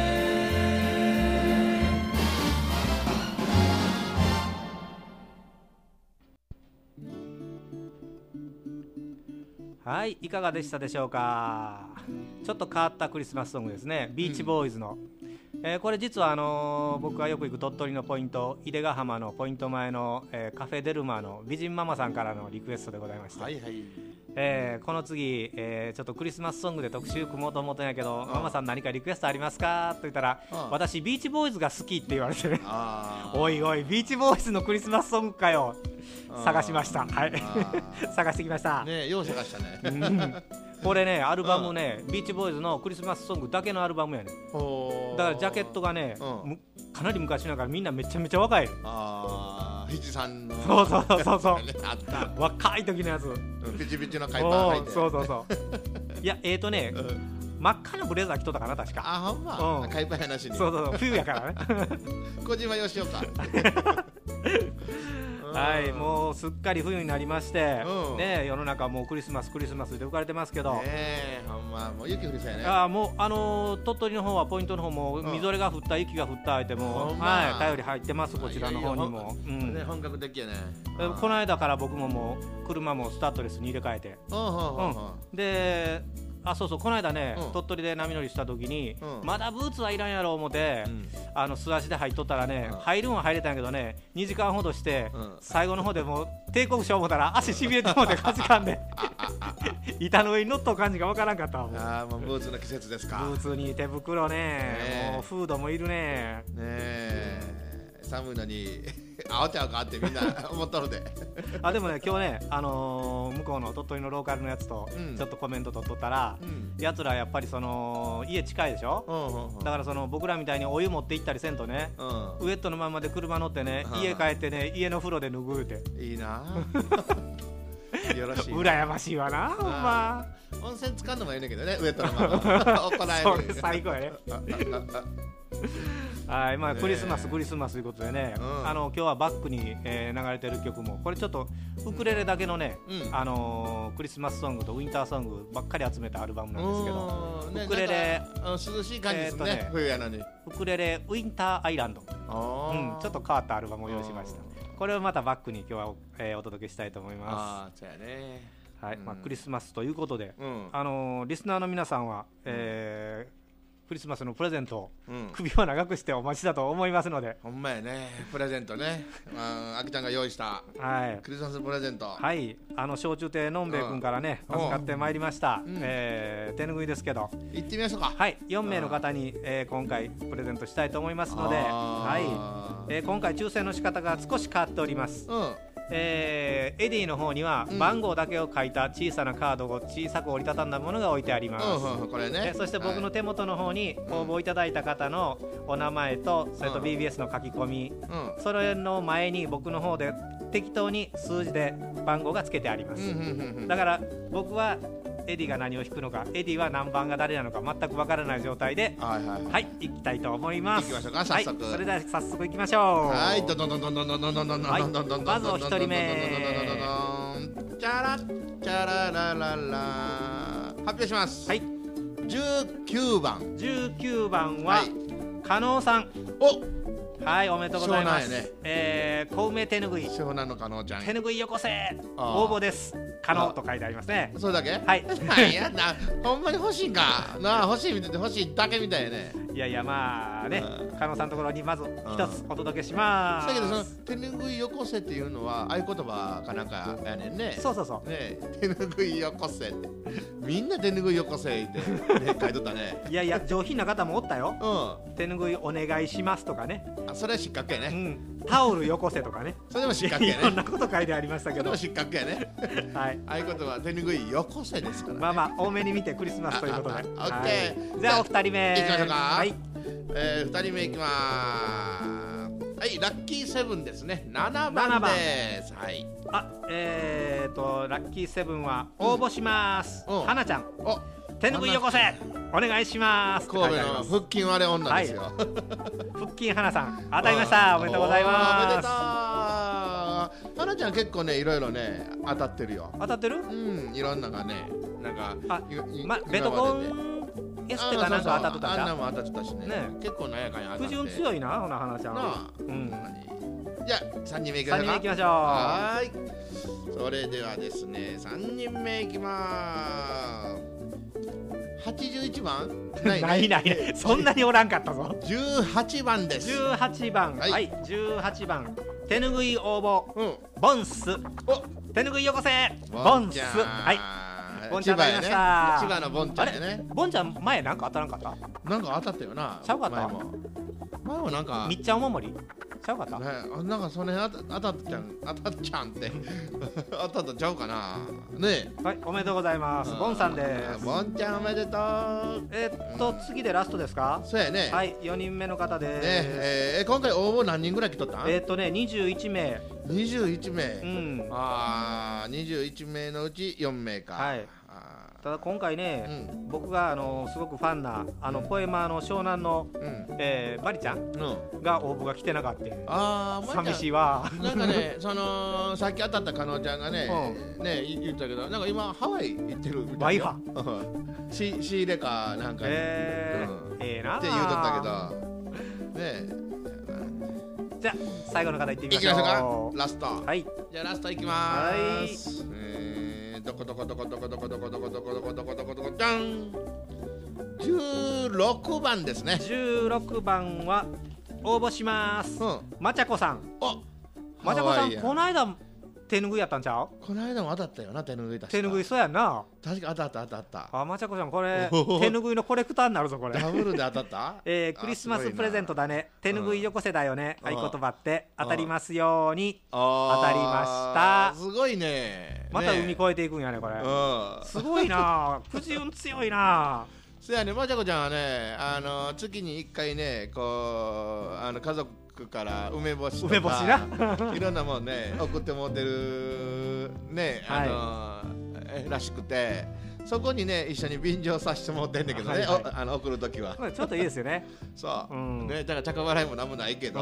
I: はい、いかがでしたでしょうか。ちょっと変わったクリスマスソングですね。ビーチボーイズの、うんえー、これ実はあのー、僕がよく行く鳥取のポイント井出ヶ浜のポイント前の、えー、カフェデルマの美人ママさんからのリクエストでございました、はいはいえー、この次、えー、ちょっとクリスマスソングで特集組もうと思ったんやけど、ママさん何かリクエストありますかと言ったら、私ビーチボーイズが好きって言われてねおいおいビーチボーイズのクリスマスソングかよ探しました。はい探してきました
A: ね。よう探したね、
I: うんこれねアルバムね、ビーチボーイズのクリスマスソングだけのアルバムやね。だからジャケットがね、うん、かなり昔だからみんなめちゃめちゃ若い。
A: ああ、ひじさんの
I: そうそうそうそう
A: あった
I: 若い時のやつ、
A: ピチピチの海パン履いて
I: そうそうそういやえーとね、うん、真っ赤なブレザー着とったかな確か。
A: あ、ほんま、うん、海パンやなしに。
I: そうそうそう冬やからね
A: 小島よしおか
I: はい、もうすっかり冬になりまして、うん、ね、世の中もうクリスマスクリスマスで浮かれてますけど、
A: ね、ほんまもう雪降りそうやね。
I: あもうあのー、鳥取の方はポイントの方もみぞれが降った雪が降った相手も、うん、はい、頼り入ってますこちらの方にも。
A: いやいや、うんね、本格的やね。
I: この間から僕ももう車もスタッドレスに入れ替えて、うんうんうん、であそうそうこの間ね、うん、鳥取で波乗りした時に、うん、まだブーツはいらんやろ思って、うん、あの素足で入っとったらね、うん、入るんは入れたんやけどねにじかんほどして、うん、最後の方でもう抵抗しよう思ったら足しびれてもってかじかんで板の上に乗っとう感じがわからんかったわ。
A: ああもうブーツの季節ですか。
I: ブーツに手袋ね、
A: ね
I: もうフードもいるね。
A: ねえ寒いのに慌てゃうかってみんな思っとるで
I: あでもね今日ね、あのー、向こうの鳥取のローカルのやつとちょっとコメント取っとったら、うん、やつらやっぱりその家近いでしょ、うんうんうん、だからその僕らみたいにお湯持って行ったりせんとね、うん、ウエットのままで車乗ってね、うん、家帰ってね家の風呂で脱ぐって
A: いいなよろしい
I: 羨ましいわなほんま。
A: 温泉使うのもいいんだけどねウエットのまま怒られる。
I: それ最高やねはい、まあ、クリスマスクリスマスということでね、うん、あの今日はバックに、えー、流れてる曲もこれちょっとウクレレだけのね、うん、あのー、クリスマスソングとウィンターソングばっかり集めたアルバムなんですけど、ね、ウクレレ
A: 涼しい感じですね、えーね、冬やのに
I: ウクレレウィンターアイランド、うん、ちょっと変わったアルバムを用意しました。これをまたバックに今日は、えー、お届けしたいと思います。
A: あそうやね、
I: はい、
A: うん、
I: まあ、クリスマスということで、
A: うん、
I: あのー、リスナーの皆さんは、えークリスマスのプレゼントを、うん、首を長くしてお待ちだと思いますので。
A: ほんまやね、プレゼントね、あきちゃんが用意した、はい、クリスマスプレゼント、
I: はい、あの焼酎亭のんべえ君からね、うん、預かってまいりました、うん、えー、手ぬぐいですけど
A: 行ってみましょうか。
I: はい、よんめいの方に、えー、今回プレゼントしたいと思いますので、はい、えー、今回抽選の仕方が少し変わっております、うん、えー、エディの方には番号だけを書いた小さなカードを小さく折りたたんだものが置いてあります、
A: うんうん、これね、
I: そして僕の手元の方に応募いただいた方のお名前とそれと ビービーエス の書き込み、うん、それの前に僕の方で適当に数字で番号がつけてあります、うんうんうんうん、だから僕はエディが何を引くのか、エディは何番が誰なのか全くわからない状態で、はいはいはい、行きたいと思います。
A: 行きましょうか、早速。
I: はい、それでは早速行きましょう。
A: はい、どんどんどんどんどんどんどんどんどんどんどんどんどん。
I: まずお一人目。
A: チャラチャララララ。発表します。はい。じゅうきゅうばん。
I: じゅうきゅうばんは加納さん。
A: お。
I: はい、おめでとうございます。
A: ね、
I: えー、小梅手ぬぐい。
A: 湘南の加納ちゃん。
I: 手ぬぐいよこせ。応募です。加納と書いてありますね。
A: それだけ？
I: はい。
A: いやな、ほんまに欲しいんか。なあ、欲しいみたいで欲しいだけみたいやね。
I: いやいや、まあね、加納さんのところにまず一つお届けします。
A: だけどその手ぬぐいよこせっていうのは合言葉かなんかやねんね。
I: そうそうそう。
A: ね、手ぬぐいよこせって。みんな手ぬぐいよこせってね書いとったね。
I: いやいや、上品な方もおったよ。うん。手ぬぐいお願いしますとかね。
A: あ、それは失格やね。
I: うん。タオルよこせとかね。
A: それでも失格やね。
I: いろんなこと書いてありましたけど。
A: それも失格やね。はい。合言葉手ぬぐいよこせですからね。
I: まあまあ多めに見てクリスマスということで。
A: オッケー。
I: じゃあお二人目。
A: 行きましょうか。
I: はい。
A: えー、ふたりめいきまーす。はい、ラッキーセブンですね。ななばんです。はい。
I: あ、えーとラッキーセブンは応募します。
A: うん、
I: はなちゃん。お、手ぬぐいよこせ。お願いします。
A: 神戸の腹筋割れ女ですよ。はい、
I: 腹筋はなさん当たりました。おめでとうございます。
A: おめでとう。はなちゃん結構ねいろいろね当たってるよ。
I: 当たってる？
A: うん、いろんながねなんか
I: あ、まベトコンエステかなんか当たってたじゃん。
A: あんなも当たってたしね。ね、結構なんやかんや当たって。
I: 不純強いな、ほなはなちゃん。なあ、
A: うん。じゃあさんにんめいきましょうか。
I: さんにんめいきましょう。
A: はい。それではですね、さんにんめいきまーす。はちじゅういちばん？
I: ないないない。そんなにおらんかったぞ。
A: じゅうはちばんです。
I: じゅうはちばん。はい。じゅうはちばん。手ぬぐい応募。ボンス。お、手ぬぐいよこせ。ボンス。はい。ボンちゃん当たりました。
A: 千葉のボンちゃんね。
I: ボンちゃん前なんか当たらんかった？
A: なんか当たったよな。
I: ちゃうかった？
A: 前も。前もなんか。
I: みっちゃんお守り？ちゃうかった？
A: ね、なんかその辺当たっちゃん当たっちゃんって当たったちゃうかな。ね。
I: はい、おめでとうございます。ボンさんです。
A: ボンちゃんおめでとう。
I: えっと次でラストですか？
A: そうやね。
I: はい、よにんめの方です。
A: ね、え今回応募何人ぐらい来とったん？
I: えっとねにじゅういちめい。
A: にじゅういちめい。
I: うん。
A: ああ、にじゅういちめいのうちよんめいか。
I: はい。ただ今回ね、うん、僕があのすごくファンなあの、うん、ポエマーの湘南の、うんえー、バリちゃん、うん、が応募が来てなかった。あー、寂しいわ。
A: なんかねそのさっき当たった加納ちゃんがね、うん、ね言ったけどなんか今ハワイ行ってるみたいな。
I: ワイハ
A: 仕入れかなんかに、
I: えーうん、ええー、な
A: って言うとったけどね。
I: じゃあ最後の方行ってみましょう。
A: 行きましょうか。ラスト。
I: はい。
A: じゃあラスト行きまーす。はい。えー、どこどこどこどこどこどこどこどこどこどこどこどこじゃん。じゅうろくばんですね。
I: じゅうろくばんは応募します。うん。まちゃこさん。
A: お。
I: まちゃこさんこの間手ぬぐいやったんちゃう？
A: この間も当たったよな、手ぬぐい。
I: 手ぬぐいそうやんな。
A: 確か当たった当たった。
I: あ、まちゃこちゃんこれ手ぬぐいのコレクターになるぞこれ。
A: ダブルで当たった？
I: えー、クリスマスプレゼントだね。手ぬぐいよこせだよね。合言葉って当たりますように。当たりました。
A: すごいね。
I: また海越えていくんやねこれ。すごいな。くじ運強いな。
A: そやね、まちゃこちゃんはね、あの月にいっかいね、こうあの家族から梅干しとか
I: 梅干し
A: いろんなもんね送ってもらってるね、あの、はい、らしくて、そこにね一緒に便乗させてもらってんだけどね、はいはい、あの送るときは
I: ちょっといいですよね。
A: そう、うん、ね、だから着払いもなんもないけど、うん、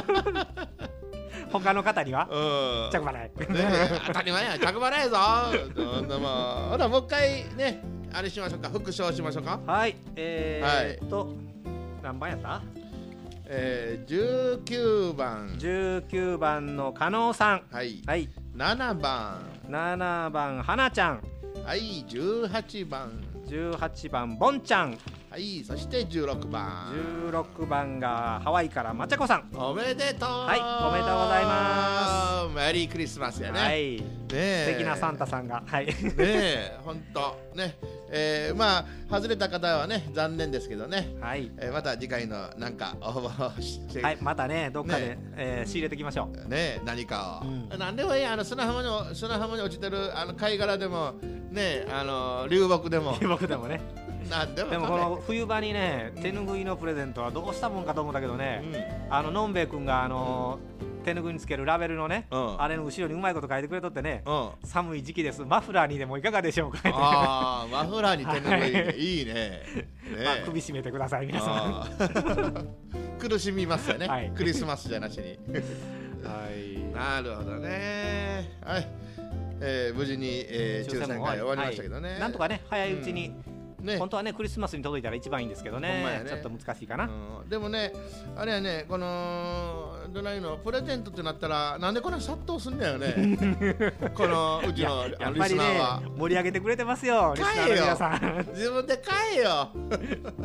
I: 他の方には、
A: うん、
I: 着払い、
A: ね、当たり前や、着払いやぞほらもう一回ねあれしましょうか、復唱しましょうか。
I: はい、えー、っと、はい、何番やった？
A: えー、じゅうきゅうばん。
I: じゅうきゅうばんの加納さん。
A: はい。
I: はい。
A: ななばん。
I: ななばん花ちゃん。
A: はい。じゅうはちばん。
I: じゅうはちばんボンちゃん。
A: はい。そしてじゅうろくばん。
I: じゅうろくばんがハワイからまちゃこさん。
A: おめでとう。
I: はい。おめでとうございます。
A: メリークリスマスやね。
I: はい。ね、素敵なサンタさんが。はい。ね
A: え、本当ね。えー、まあ外れた方はね残念ですけどね、
I: はい、
A: えー、また次回のなんか応募して、
I: はい、またねどっかで、ねえー、仕入れていきましょ
A: うね、何かを、うん、何でもいい、あの砂浜に砂浜に落ちてるあの貝殻でもね、あの流木でも
I: 流木でもね
A: なんでも、ね、
I: でもこの冬場にね手ぬぐいのプレゼントはどうしたもんかと思ったけどね、うん、あののんべえくんがあのーうん、手ぬぐいにつけるラベルのね、うん、あれの後ろにうまいこと書いてくれとってね、うん、寒い時期ですマフラーにでもいかがでしょうか。
A: あマフラーに手ぬぐい、はい、いいね、ね、
I: まあ、首絞めてください皆さん
A: 苦しみますよね、はい、クリスマスじゃなしに
I: はい、
A: なるほどね、はい、えー、無事に、えー、抽選会終わりましたけどね、
I: はい、なんとかね早いうちに、うんね、本当はねクリスマスに届いたら一番いいんですけど ね, ねちょっと難しいかな、
A: うん、でもねあれはねこのどないのプレゼントってなったらなんでこんな殺到すんだよねこのうちの
I: やっぱりね盛り上げてくれてますよリスナーの皆さん
A: 自分で買えよね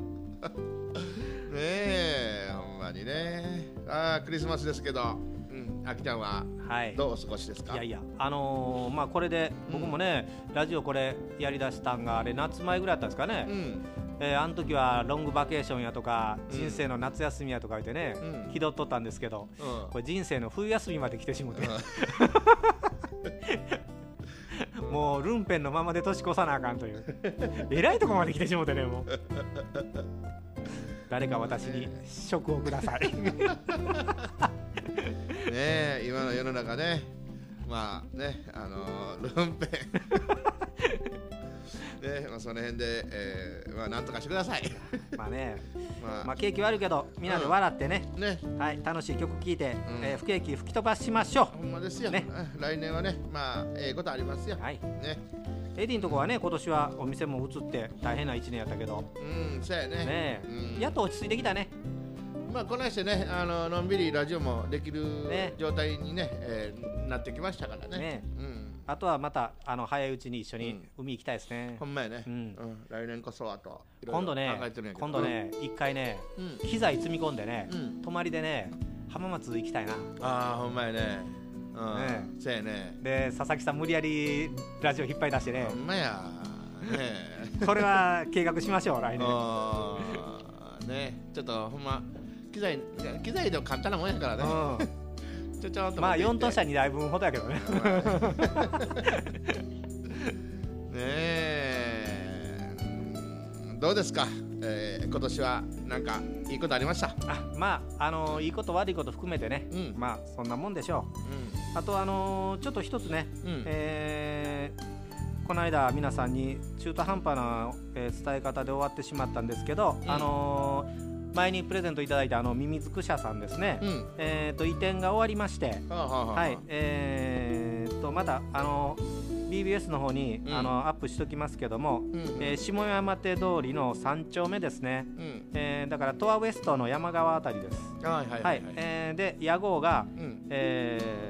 A: えほんまにねあクリスマスですけどあきちゃんはどうお過ごしですか？
I: はい、いやいやあのー、まあこれで僕もね、うん、ラジオこれやりだしたんがあれ夏前ぐらいだったんですかね、うんえー、あの時はロングバケーションやとか、うん、人生の夏休みやとか言ってね、うん、気取っとったんですけど、うん、これ人生の冬休みまで来てしもて、うん、もうルンペンのままで年越さなあかんというえらいとこまで来てしもてねもう誰か私に食をください
A: ねえ今の世の中ねまあねあのー、ルンペンねまあその辺で、えー、まあなんとかしてください
I: まあね、まあ、まあ景気悪いけどみんなで笑ってね、うん、ねはい楽しい曲聴いて、うんえー、不景気吹き飛ばしましょ
A: う。ほんまですよ、ね、来年はねまあええことありますよ。はいね
I: エディのとこはね今年はお店も移って大変ないちねんやったけど
A: うんそうやね
I: ね、うん、やっと落ち着いてきたね。
A: まあこないしてねあののんびりラジオもできる、ね、状態にね、えー、なってきましたからね。ね、うん、
I: あとはまたあの早いうちに一緒に海行きたいですね。
A: うん、ほんまやね、うんうん、来年こそあと
I: 今度ね今度ね一回ね、うん、機材積み込んでね、うん、泊まりでね浜松行きたいな。
A: ああほんまやねうんねそうやね
I: で佐々木さん無理やりラジオ引っ張り出してね
A: ほんまや
I: ねこれは計画しましょう来年
A: ねちょっとほんま機材機材でも簡単なもんやからね、うん、ちょちょっと
I: まあよんトン車にだいぶんほどやけどねね
A: えどうですか、えー、今年はなんかいいことありました？
I: あまああのー、いいこと悪いこと含めてね、うん、まあそんなもんでしょう、うん、あとあのー、ちょっと一つね、うんえー、この間皆さんに中途半端な、えー、伝え方で終わってしまったんですけど、うん、あのー前にプレゼントいただいたあのミミズク社さんですね、うんえー、と移転が終わりまして、はあはあはいえー、とまだあの ビービーエス の方に、うん、あのアップしときますけども、うんうんえー、下山手通りのさん丁目ですね、うんえー、だからトアウエストの山側あたりです。はいはいはいはい、はいえー、で屋号が、うんえー、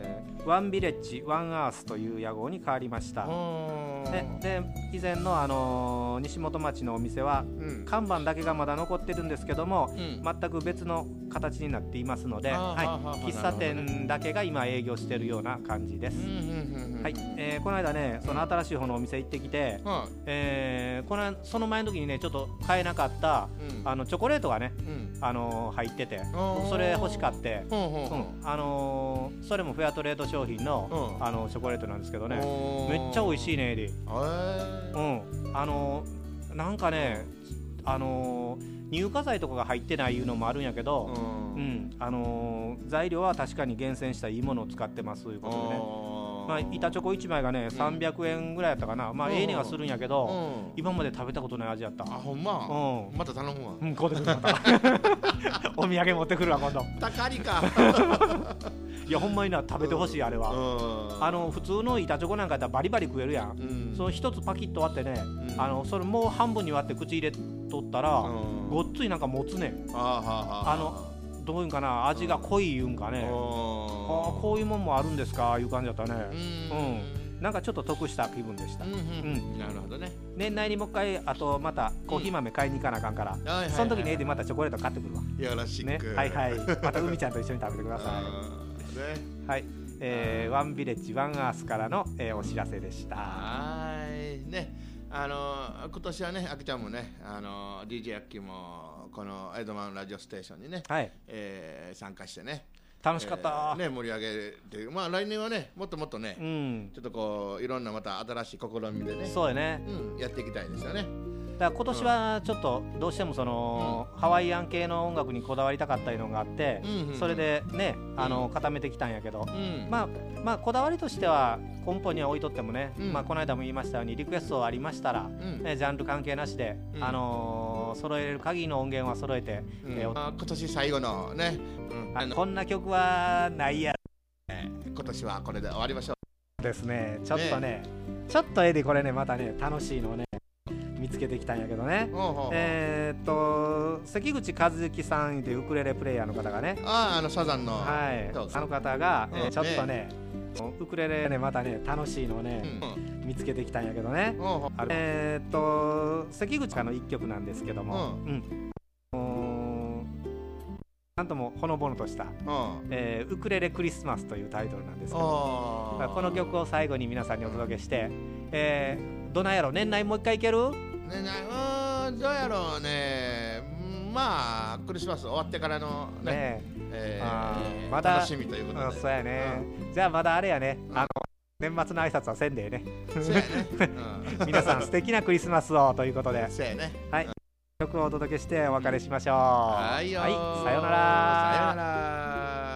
I: ワンビレッジワンアースという屋号に変わりました。で, で以前の、あのー、西本町のお店は、うん、看板だけがまだ残ってるんですけども、うん、全く別の形になっていますので、はい、喫茶店だけが今営業しているような感じです。はい、えー、この間ねその新しい方のお店行ってきて、うん、えー、このその前の時にねちょっと買えなかった、うん、あのチョコレートがね、うん、あのー、入ってて僕それ欲しかって、うん、あのー、それもフェアトレード商品の、うん、あのチョコレートなんですけどねめっちゃ美味しいねエディ、うん、あのー、なんかねあのー、乳化剤とかが入ってないいうのもあるんやけど、うんうん、あのー、材料は確かに厳選したいいものを使ってますということでね、まあ、板チョコいちまいがね、うん、さんびゃくえんぐらいやったかな、まあ、ええ値がするんやけど、うん、今まで食べたことない味やった。あ、ほんま、うん、また頼むわ、うん、こうでくるまたお土産持ってくるわ今度高りかいやほんまにな食べてほしいあれは、うん、あの普通の板チョコなんかやったらバリバリ食えるやん、うん、その一つパキッと割ってね、うん、あのそれもう半分に割って口入れとったら、うん、ごっついなんか持つねん。あははあのどういうんかな味が濃いいうんかね、うん、あこういうもんもあるんですかいう感じだったね。うん、うん、なんかちょっと得した気分でした。うんうんうん、なるほどね。年内にもう一回あとまたコーヒー豆買いに行かなあかんから、うん、その時にエディまたチョコレート買ってくるわ。よろしく、ね、はいはいまた海ちゃんと一緒に食べてくださいね、はい、えー、ワンビレッジワンアースからの、えー、お知らせでした。はいね、あの今年はねあきちゃんもねあの ディージェー アッキーもこのエドマンラジオステーションにね、はい、えー、参加してね楽しかった、えーね、盛り上げて、まあ来年はねもっともっとね、うん、ちょっとこういろんなまた新しい試みでねそうやね、うん、やっていきたいですよね。だから今年はちょっとどうしてもその、うん、ハワイアン系の音楽にこだわりたかったのがあって、うんうんうん、それでねあの固めてきたんやけど、うん、まあまあこだわりとしては根本には置いとってもね、うん、まあこの間も言いましたようにリクエストありましたら、うんね、ジャンル関係なしで、うん、あのー、揃えれる限りの音源は揃えて、うんえー、今年最後のね、うん、あのこんな曲はないや、えー、今年はこれで終わりましょうですね。ちょっとね、ねちょっとエディこれねまたね楽しいのをね見つけてきたんやけどね、ほうほうほう、えー、っと関口和幸さんというウクレレプレイヤーの方がね、あああのサザンの、はい、あの方が、うんえー、ちょっとね、ねウクレレねまたね楽しいのをね、うん、見つけてきたんやけどね、ほうほう、えー、っと関口さんの一曲なんですけども、うんうん、なんともほのぼのとした、うんえー、ウクレレクリスマスというタイトルなんですけど、この曲を最後に皆さんにお届けして、えー、どないやろ年内もう一回いける？ね、などうやろうね、まあクリスマス終わってからのね、ねえー、あまだ楽しみということで、うん、そうやね、うん、じゃあまだあれやね、うん、あの年末の挨拶はせんでね、そうやね、うん、皆さん素敵なクリスマスをということで、そうやね、はい、うん、曲をお届けしてお別れしましょう。はいよ、はい、さようなら、さようなら。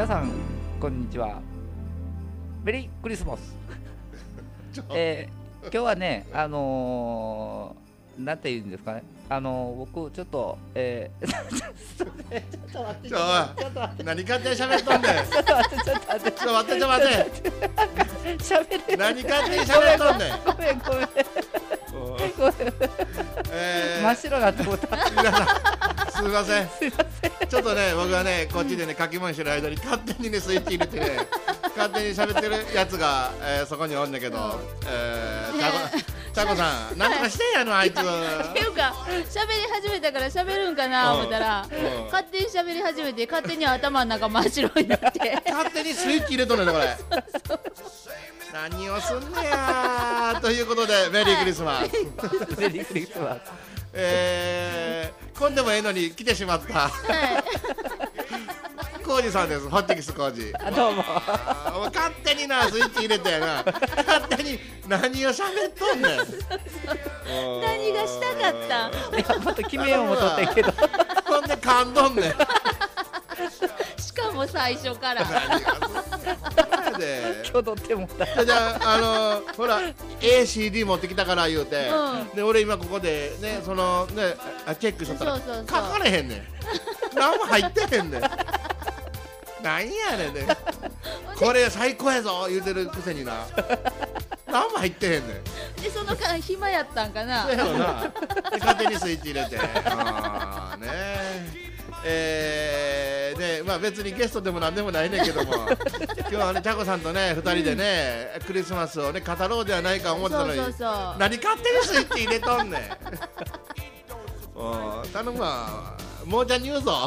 C: 皆さんこんにちは。メリークリスマス。えー、今日はね、あのー、なんて言うんですかね、あのー、僕ちょっと、えー、ちょっと待って、ちょっと待って、ちょっと待って、
A: 何勝手に喋っとんねん。
C: ちょっと待って、ちょっと待って、
A: ちょっと待って、ちょっと待って。
C: 喋れ。
A: 何勝手に喋っとんねん。
C: ごめん、ごめん。ごめん。
A: えー、
C: 真っ白だと思った。
A: 皆さん、すみません。
C: すいません。
A: ちょっとね、僕はね、こっちでね、書き物してる間に勝手にね、スイッチ入れてね、勝手に喋ってるやつが、えー、そこにおんねんけど、えー、ちゃこ、ちゃこさん、なんとかしてんやの、あいつ。
B: っていうか、喋り始めたから喋るんかな思ったら、勝手に喋り始めて、勝手に頭の中真っ白になって。
A: 勝手にスイッチ入れとんねんね、これ。何をすんねやということで、メリークリスマス。
C: メリークリスマス。
A: えー、こんでもええのに来てしまった。コウジさんです、ホッチキスコウジ。
C: どうも。
A: 勝手になスイッチ入れてやな。勝手に何を喋っとんねん。
B: 何がしたかったん。
C: いや、また決めようもとってんけど。
A: ほんで噛んどんねん。
B: しかも最初から。
C: 今日取ってもた。
A: じゃあ、あのー、ほら エーシーディー 持ってきたから言うて、うん、で俺今ここでね、そのね、チェックしとったら書かれへんねん。何も入ってへんねん。なんやねんね。これ最高やぞ言うてるくせにな。何も入ってへんねん。
B: でその間暇やったんかな。
A: そうやろな。で勝手にスイッチ入れて。あーね。えー、でまあ別にゲストでもなんでもないねんけども、今日はね、ちゃこさんとねふたりでね、うん、クリスマスをね語ろうではないか思ってたのに、
B: そうそうそう、
A: 何勝手にスイッチ入れとんねん。お頼むわ、もうちゃんに言うぞ。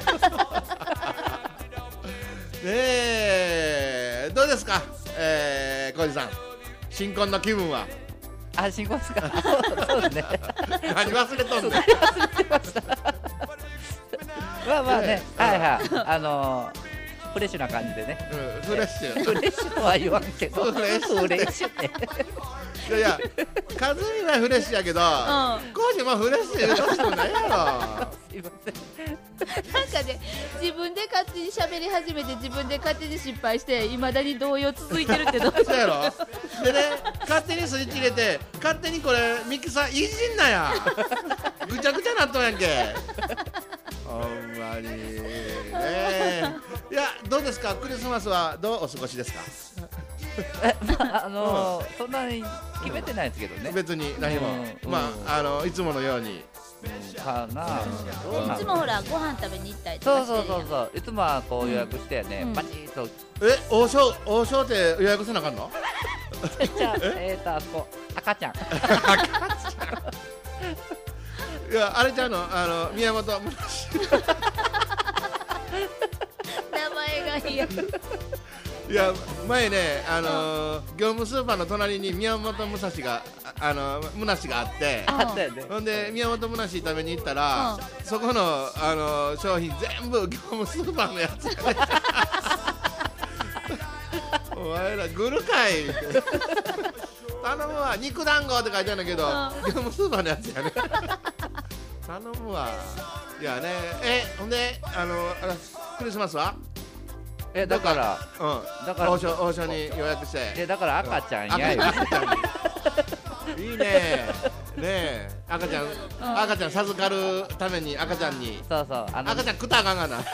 A: ねえ、どうですか、えー、浩二さん、新婚の気分は。
C: あ、新婚ですか。そうですね。
A: 何忘れとんねん。
C: 忘れてました。まあまあね、はいはい、あのー、フレッシュな感じでね、
A: うん、フレッシュ
C: フレッシュとは言わんけど、
A: フレッシュ
C: フレッシュって
A: いやいや、カズミはフレッシュやけど、コウジもフレッシュ言うとしてもないやろ。
C: すいません。
B: なんかね、自分で勝手に喋り始めて自分で勝手に失敗していまだに動揺続いてるってどう
A: そうやろ。でね、勝手にスイッチ入れて勝手にこれミキサーいじんなや。ぐちゃぐちゃなっとんやんけ。ほんまにね。いや、どうですか、クリスマスはどうお過ごしですか。
C: え、まああのーうん、そんなに決めてないですけどね。
A: 別に何も、うん、まああのいつものように。
C: かな。
B: いつもほらご飯食べに行ったりとかしてるやん。
C: そうそうそうそう。いつもはこう予約してね、
B: うん、
C: パチッと。
A: え、王将王将って予約せなあかんの？
C: じゃあえっとあそこ赤ちゃん。赤ちゃ
A: ん。いや、あれちゃうの、あの宮本武蔵。
B: 名前がいいや。
A: いや、前ね、あのー、業務スーパーの隣に宮本武蔵が、あのー、むなしがあって、
C: あったよね。
A: ほんで宮本むなし食べに行ったら、うん、そこの、あのー、商品全部業務スーパーのやつやね。お前らグルかい。頼むわ、肉団子って書いてあるんだけど、うん、業務スーパーのやつやね。頼むわ。いやね、え、ほんで、あのー、あらクリスマスは
C: え、だから、
A: うん、だから王将、王将に予約して。
C: え、だから赤ちゃんやよ。
A: 赤ちゃん。いいね。ねえ、赤ちゃん、うん、赤ちゃん授かるために赤ちゃんに。
C: そうそう、
A: あの赤ちゃん食ったらあかんがな。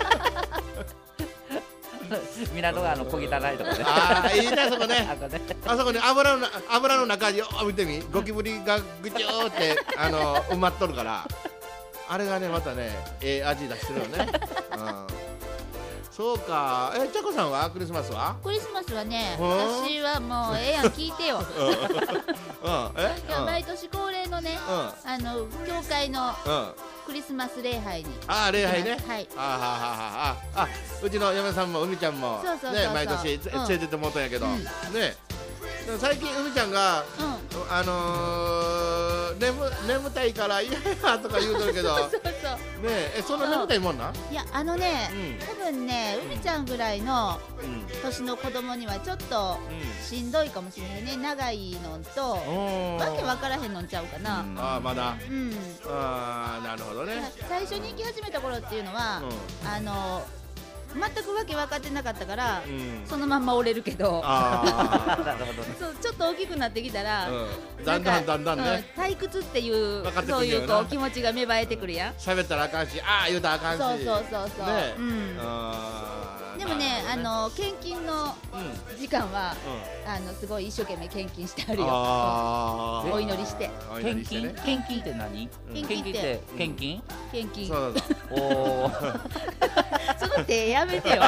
C: 港があの小汚いとこね。
A: ああ、いいね、そこね。あそこに油の油の中よ見てみ、ゴキブリがぐちゅーってあの埋まっとるから。あれがね、またね、ええ味出してるよね。うん。そうか。え、ちゃこさんはクリスマスは？
B: クリスマスはね、私はもうええやん、聞いてよ。
A: うん。え？
B: いや、毎年恒例のね、あの教会のクリスマス礼拝に。
A: ああ、礼拝ね。
B: はい。
A: あはははあ、あ、うちの嫁さんも海ちゃんもね、毎年連れてってもらったんやけど、ね。最近海ちゃんがあの眠眠たいから嫌やとか言うとるけど、ねえ、そんな眠たいもんな？
B: いや、あのね、多分ね、海ちゃんぐらいの年の子供にはちょっとしんどいかもしれないね。長いのとわけわからへんのんちゃうかな。
A: ああ、まだ。
B: うん。
A: ああ、なるほどね。
B: 最初に行き始めた頃っていうのは、あの全くわけ分かってなかったから、
A: うん、
B: そのまんま折れるけど
C: あなるほど、ね、
B: そうちょっと大きくなってきたら、
A: うん、だんだんだんだんね、
B: うん、退屈っていうそういうこう気持ちが芽生えてくるやん。
A: 喋ったらあかんし、ああ言うたらあかんし、
B: そうそうそうそう、
A: ね、
B: うん、
A: あ
B: でもね、あの献金の時間は、
A: うん、
B: あのすごい一生懸命献金してあるよ。
A: あ
B: お祈りして。
C: 献金、ね、献金って何？
B: 献金って
C: 献金？
B: 献金。
A: そうだ。
C: おお。
B: その手やめてよ。
A: ね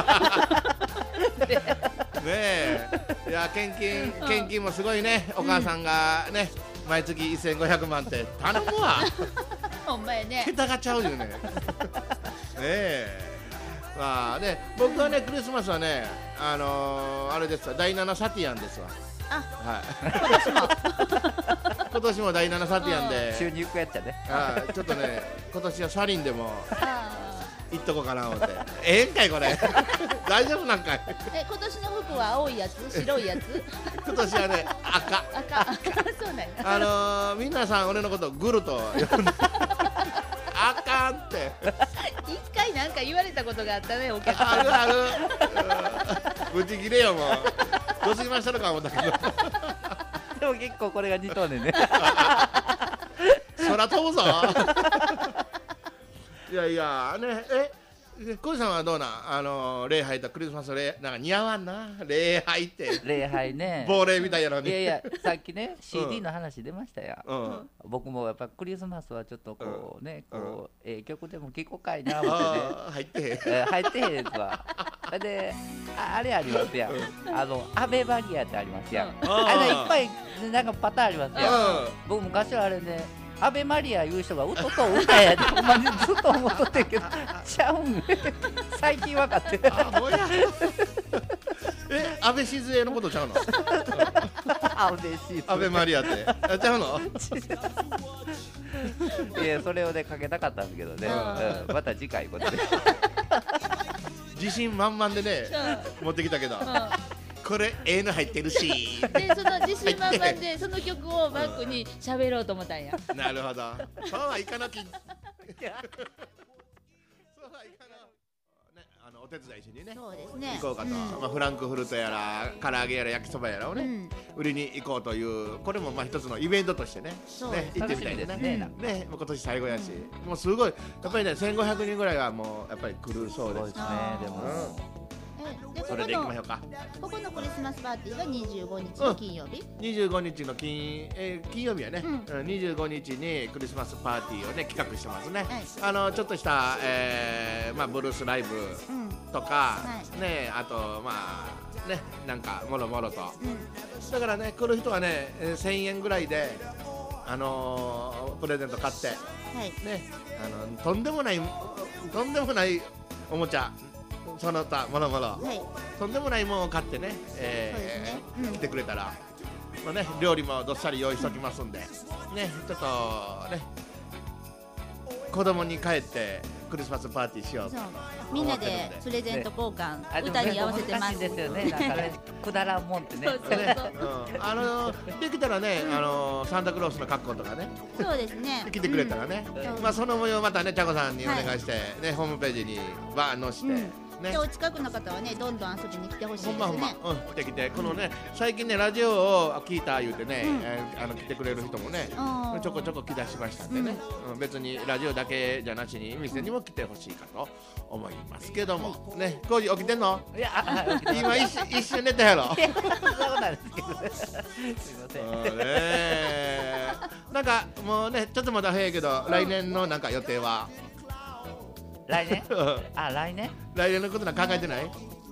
A: え、いや献金献金もすごいね、お母さんがね、うん、毎月せんごひゃくまんって頼むわ。
B: ほんまやね。
A: 桁がちゃうよね。ねえ。まあね、僕はねクリスマスはね、あのー、あれですわ、だいななサティアンですわ。
B: あ、
A: はい。今年も今年もだいななサティアンで
C: 収入くやっちゃね。
A: あ、ちょっとね今年はサリンでも行っとこうかな思って。ええんかいこれ。大丈夫なんかい。
B: え、今年の服は青いやつ、白いやつ？
A: 今年はね赤。
B: 赤、赤、そうなんや。
A: あのー、皆さん俺のことグルと呼んで。あかんって
B: 一回なんか言われたことがあったね、お客さん。
A: あるある、ぶち切れよもう。どうしましたのか思ったけど。
C: でも結構これが似とんねんね。
A: 空飛ぶぞ。いやいやね、え小路さんはどうなん、あのー、礼拝とクリスマス礼なんか似合わんな、礼拝って
C: 礼拝ね、
A: 亡霊みたいやのに。
C: いやいや、さっきね シーディー の話出ましたよ、
A: うん、
C: 僕もやっぱクリスマスはちょっとこうね、
A: うん、
C: こうええ曲でも聴こうかいな思ってね、
A: 入ってへん、
C: えー、入ってへんやつはで あ, あれありますやん、うん、あのアベマリアってありますやん、うん、あれいっぱいなんかパターンありますやん、うん、僕昔はあれねアベマリアいう人がうとと歌やでほんまにずっと思っとってんけどちゃうん最近分かって
A: あほやえ安倍静江のことちゃうの
C: 安倍静江
A: アベマリアってちゃうの
C: いやそれをねかけたかったんですけどね、うん、また次回ことで
A: 自信満々でね持ってきたけど、うん、これええの入ってるし
B: でその自信満々でその曲をバックに喋ろうと思ったんや
A: なるほどそうはいかなきそうはいかな、ね、あのお手伝いしにね
B: そうですね
A: 行こうかと、
B: うん
A: まあ、フランクフルトやら唐揚げやら焼きそばやらをね、うん、売りに行こうというこれもまあ一つのイベントとしてね、ね行ってみたいですね、ね、ねもう今年最後やし、うん、もうすごいやっぱりねせんごひゃくにんぐらいはもうやっぱり来るそうですね。でも、うん、でそれで行きましょうか。
B: ここのクリスマスパーティーがにじゅうごにちの金曜日、
A: うん、にじゅうごにちの金、えー、金曜日はね、うん、にじゅうごにちにクリスマスパーティーをね企画してますね、はい、あのちょっとした、えーまあ、ブルースライブとか、うんはい、ねあとまあねなんかもろもろと、うん、だからね来る人はねせんえんぐらいであのー、プレゼント買って、はい、ねあのとんでもないとんでもないおもちゃその他もろもろ、はい、とんでもないものを買ってね、えーねうん、来てくれたら、まあね、料理もどっさり用意しておきますんで、うん、ねちょっとね子供に帰ってクリスマスパーティーしようと
B: みんなでプレゼント交換、ね、歌に合わせてます
C: ですよねなんかねくだらんもんってね
B: そうそうそう、
A: ねうん、あのできたらね、うん、あのサンタクロースの格好とかね
B: そうですね
A: 来てくれたらね、うんまあ、その模様またねちゃこさんにお願いして、はいね、ホームページにバーン載して、うんね、
B: でお近くの方はねどんどん遊びに来てほしいですね。
A: ほんまほんま、うん、来てきて、このね最近ねラジオを聞いた言うてね、うんえー、あの来てくれる人もねちょこちょこ来だしましたんでね、うんうん、別にラジオだけじゃなしに店にも来てほしいかと思いますけども、ねコージ起きてんの？
C: いや
A: 今一瞬一瞬寝たやろ。
C: そうなんですけどね。すいません。
A: うんねなんかもうねちょっとまだ早いけど、うん、来年のなんか予定は。
C: 来年あ来年
A: 来年のことなんか考えてない？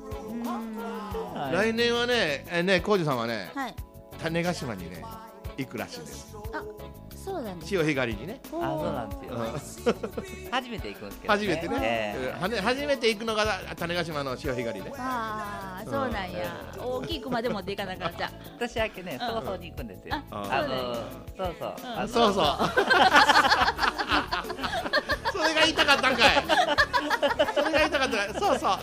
A: 来年はねえね浩二さんはね、はい、種子島にね行くらしいです。
B: あそうなんです。
A: 潮干狩りにね。
C: あそうなんですよ、ね、初めて行くんですけど、ね、
A: 初めてね、えー、初めて行くのが種子島の潮干狩りね。
B: ああそうなんや、うん、大きい熊でもっていかなかった。
C: 年明けね早々に行くんですよ。
B: ああの
C: そうそう、
A: うん、そうそうそれが言いたかったんかい。それが言いたかったんかい。そうそう。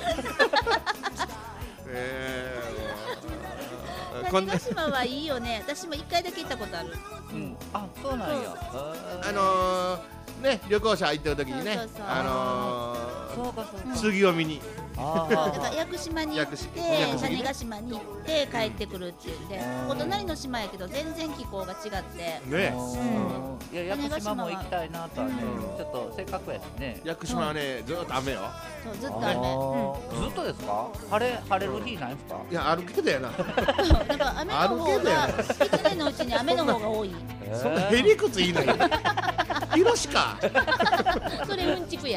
A: え
B: ー、種子島はいいよね。私も一回だけ行ったことある。
C: うん。あ、そうなんや。
A: あのー、ね旅行者行ってる時にね、そうそうそうあのー、そうかそうか杉を見に。
C: あ
B: だから屋久島に行って
A: 屋久島屋久島ね
B: 種子島に行って帰ってくるって言ってお隣の島やけど全然気候が違って
A: ね
C: いや屋久島も行きたいなとはね、ちょっとせっかくやしね。
A: 屋久島はねずっと雨よ。
B: そうずっと
C: あ
B: 雨、
C: ーずっとですか？晴れ晴れる日ないですか？
A: いやあるけどやな。
B: うん、だから雨の方が一年のうちに雨の方が多い。
A: そんなへりくついいのよ。ヒロシか。
B: それうんちくや。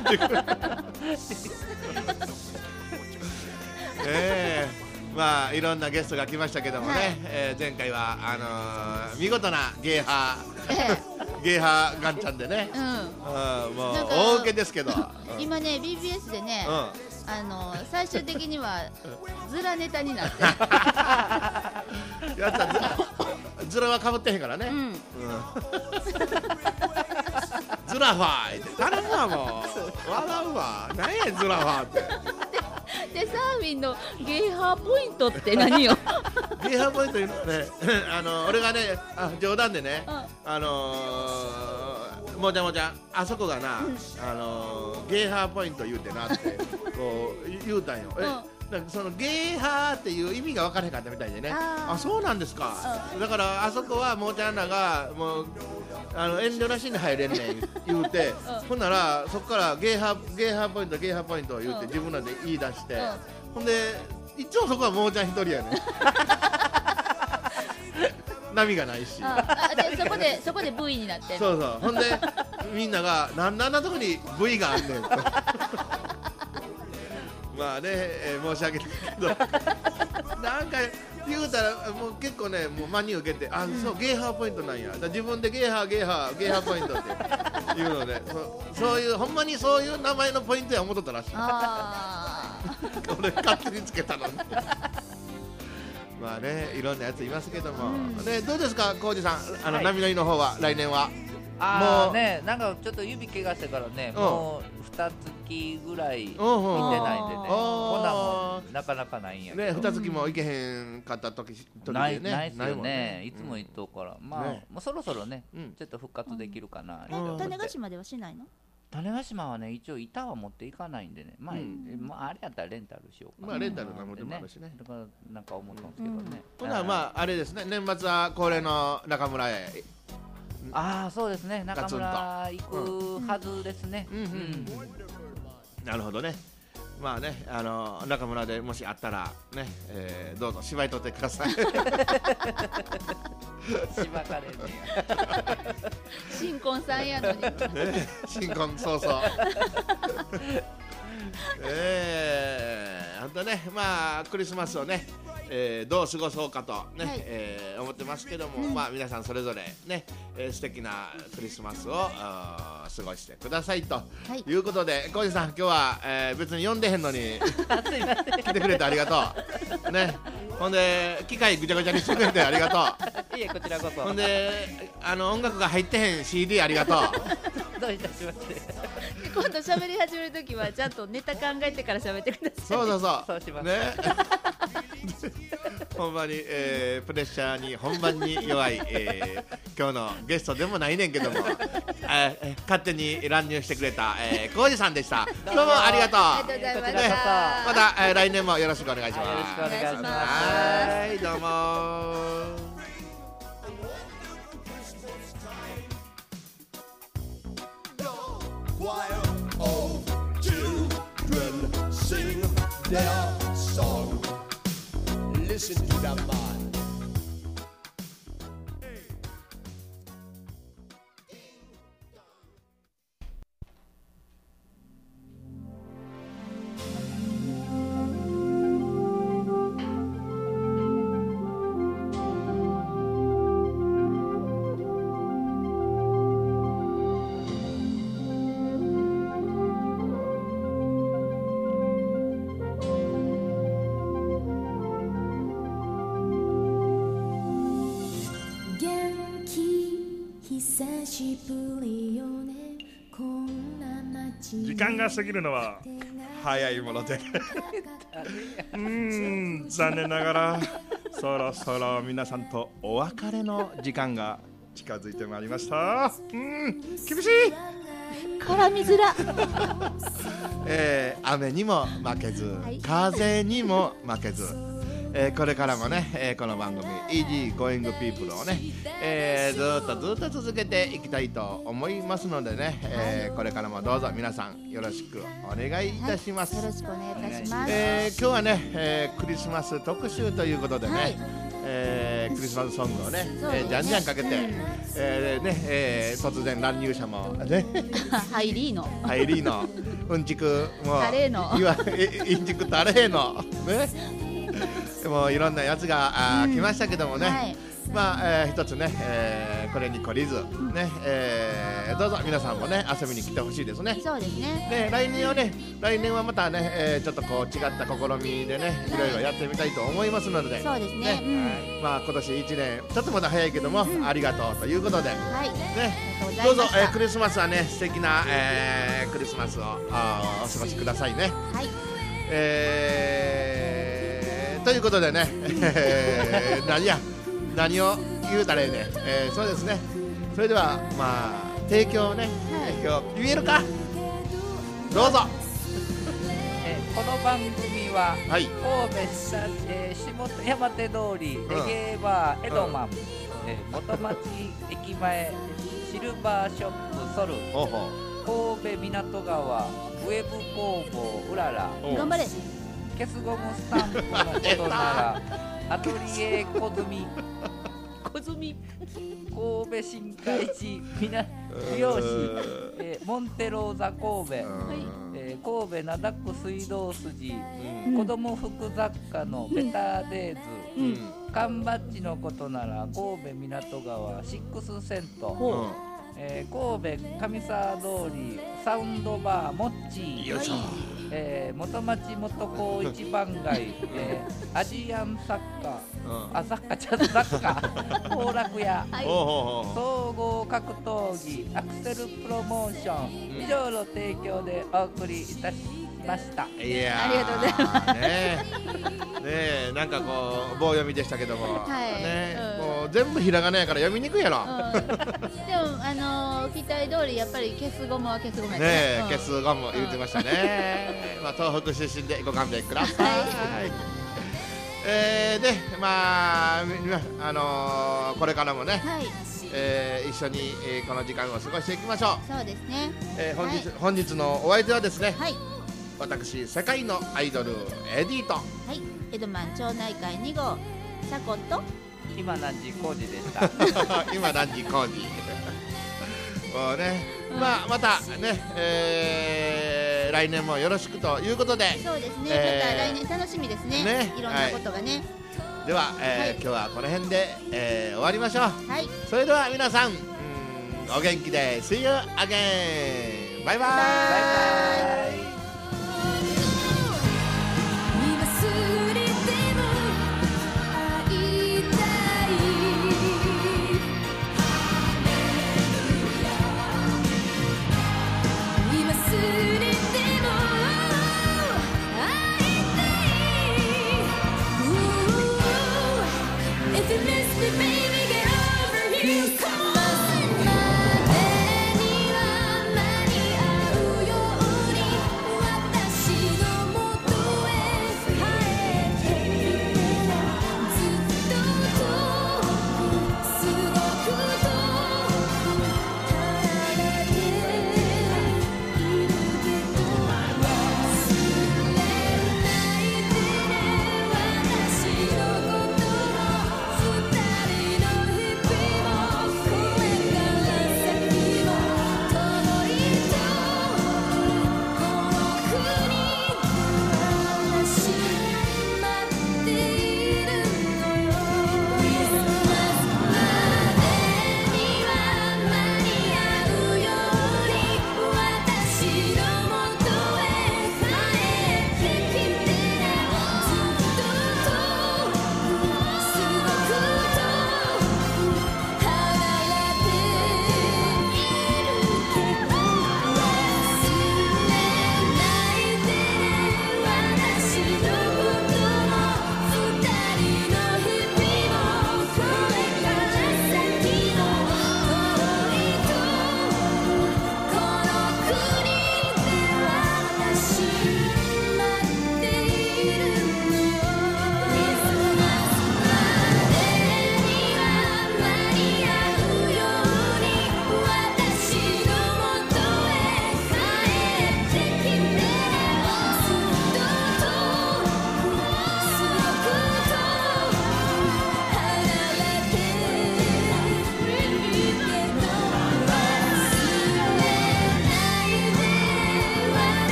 A: えー、まあいろんなゲストが来ましたけどもね、
B: はい
A: えー前回はあのー見事なゲーハーゲーハーガンちゃんでね、
B: うん。
A: うん、もう
B: なんか
A: 大受けですけど、うん、
B: 今ね ビービーエス でね、
A: うん
B: あの最終的にはズラネタになってる。
A: やったずずらはかぶってへんからね、
B: うん。
A: うんズラファーって頼むわもう笑うわ何やズラファーって
B: でサーフィンのゲーハーポイントって何よ。
A: ゲーハーポイントいうのねあの俺がねあ冗談でね、
B: うん
A: あのー、もじゃもじゃあそこがな、あのー、ゲーハーポイント言うてなってこう言うたんよ、えなんかそのゲーハーっていう意味が分からへんかったみたいでね、
B: あー
A: あそうなんですか、だからあそこはもうちゃんらがもうあの遠慮なしに入れんねん言うて、ほんならそこからゲーハーゲーハーポイントゲーハーポイント言うて
B: うん
A: 自分らで言い出して、
B: うん
A: ほんでいつもそこはもうちゃん一人やねん波がないし、
B: ああでそこでそこで V になってる。
A: そうそうほんでみんながなんであんなとこに V があんねんとまあね、えー申し訳ないけどなんか言うたらもう結構ねもう真に受けてあそうゲーハーポイントなんやだから自分でゲーハーゲーハーゲーハーポイントっていうのでそそういうほんまにそういう名前のポイントや思っとったらしい
B: あ
A: 俺勝手につけたのにまあねいろんなやついますけども、
B: うん
A: ねどうですか浩二さんあの、
C: はい
A: 波乗りの方は来年は
C: あ
A: もう
C: あね、なんかちょっと指怪我してからね、
A: うん
C: もう二月ぐらい見て
A: うんうん
C: ないんでね、
B: あー
C: こんなんもなかなかないんやけ
A: ね
C: ど、
A: 二月も行けへんかった時時
C: ない
A: でね
C: ないっすよ
A: もん
C: ね、いつも言っとうから、まあ、
A: ね
C: もうそろそろね、
A: うん
C: ちょっと復活できるかな、
B: ー
C: と思って
B: 種子島ではしないの？
C: 種子島はね、一応板は持っていかないんでね、まあ、
A: うん
C: まあ、あれやったらレンタルしようかな。
A: まあレンタルなのでもあるしね
C: だからなんか思ったんですけどね。
A: ほなまああれですね年末は恒例の中村へ
C: ああそうですね、中
A: ガツンと
C: 村行くはずですね。
A: うんうんうんなるほどねまあねあの中村でもしあったらね、えーどうぞ芝居とってください
C: しばかれんねや。
B: 新婚さんやのに。
A: ね新婚早々えー、ほんとねまあクリスマスをね、えーどう過ごそうかとね、
B: はい
A: えー思ってますけども、まあ皆さんそれぞれね、えー素敵なクリスマスをあー過ごしてくださいと
B: はい
A: いうことで浩二さん今日は、えー別に呼んでへんのに
C: すいません。
A: 来てくれてありがとうねほんで機械ぐちゃぐちゃにしてくれてありがと
C: いえこちらこそ。
A: うほんであの音楽が入ってへん シーディー ありがとう
C: どういたしまして。
B: 今度喋り始めるときはちゃんとネタ考えてから喋ってください。
A: そうそうそう
C: そうします
A: ねほんまに、えープレッシャーに本番に弱い、えー今日のゲストでもないねんけども、えー勝手に乱入してくれた、えー、浩二さんでしたどうもありがとう
B: ありがとうございまし
C: ね
B: た。
A: また、えー来年もよろしくお願いします。
C: よろしくお願いします
A: はい、どうも。
F: While old children sing their song, listen to the man.
J: 元気久しぶりよねこんな街
K: 時間が過ぎるのは
A: 早いもので。
K: うーん残念ながらそろそろ皆さんとお別れの時間が近づいてまいりました。うーん厳しい
B: 絡みづら
A: えー、雨にも負けず、はい、風にも負けず、えー、これからもね、えー、この番組 Easy Going People をね、えー、ずっとずっと続けていきたいと思いますのでね、えー、これからもどうぞ皆さんよろしくお願いいたします、
B: はい、よろしくお願いいたします、
A: えー、今日はね、えー、クリスマス特集ということでね、はい、えー、クリスマスソングをね、ねえー、じゃんじゃんかけて、うん、えーねえー、突然乱入者もね
B: ハイリーの
A: ハイリーのうんちくも
B: タレーの
A: いわいんちくタレーのねもういろんなやつがあ、うん、来ましたけどもね、はい、まあ、えー、一つね、えー、これに懲りず、ね、えー、どうぞ皆さんもね遊びに来てほしいですね。
B: そうですね。
A: で来年はね来年はまたね、えー、ちょっとこう違った試みでねいろいろやってみたいと思いますので、
B: そうですね。ね、
A: うん、まあ今年一年ちょっとまだ早いけども、うん、ありがとうということで、
B: はい、
A: ね、どうぞ、えー、クリスマスはね素敵な、えー、クリスマスをあお過ごしくださいね。
B: はい。
A: えー、ということでね、えー、何や何を言うたらええね、えー、そうですね。それではまあ提供をね、はい、今日言えるかどうぞ。
C: えー、この番組は、
A: はい、
C: 神戸下、えー、下山手通り、うん、レゲエバーエドマン、うん、えー、元町駅前シルバーショップソル、
A: ほうほ
C: う、神戸港川ウェブ工房うらら、
B: 頑張れ、
C: ケスゴムスタンプのことならアトリエ小積
B: 小積
C: 神戸新海地美容師、えー、モンテローザ神戸、えー、神戸灘区水道筋、うん、子供服雑貨のベターデイズ、うん、缶バッジのことなら神戸港川シックスセント、うん、えー、神戸上沢通りサウンドバーモッチー、
A: よいしょ、
C: えー、元町元高一番街、えー、アジアンサッカー、うん、あ、サッカーちゃうサッカー後楽屋、はい、総合格闘技アクセルプロモーション、うん、以上の提供でお送りいたしました。
A: いや
B: ありがとうございます
A: ねえ、なんかこう棒読みでしたけども、
B: はい、
A: ね、うん、もう全部ひらがなやから読みにくいやろ、
B: うん、でもあのー、期待通りやっぱり消すゴムは消すゴムや
A: ねえ、消すゴム言ってましたね、うん、まあ東北出身でご勘弁ください、はい、えー、でまあ、あのー、これからもね、はい、えー、一緒に、えー、この時間を過ごしていきましょう。
B: そうですね、
A: えー、本日、
B: はい、
A: 本日のお相手はですね、
B: はい、
A: 私世界のアイドルエディと、
B: はい、エドマン町内会に号サコと
C: 今何時工事でした
A: 今何時工事もうね、うん、まあまたね、えー、来年もよろしくということで、
B: そうですね、
A: えー、
B: また来年楽しみですね、ね、いろんなことがね、
A: はい、では、えーはい、今日はこの辺で、えー、終わりましょう、
B: はい、
A: それでは皆さん、うん、お元気で See you again、 バイバイ、バイバイ。
J: If you miss me, baby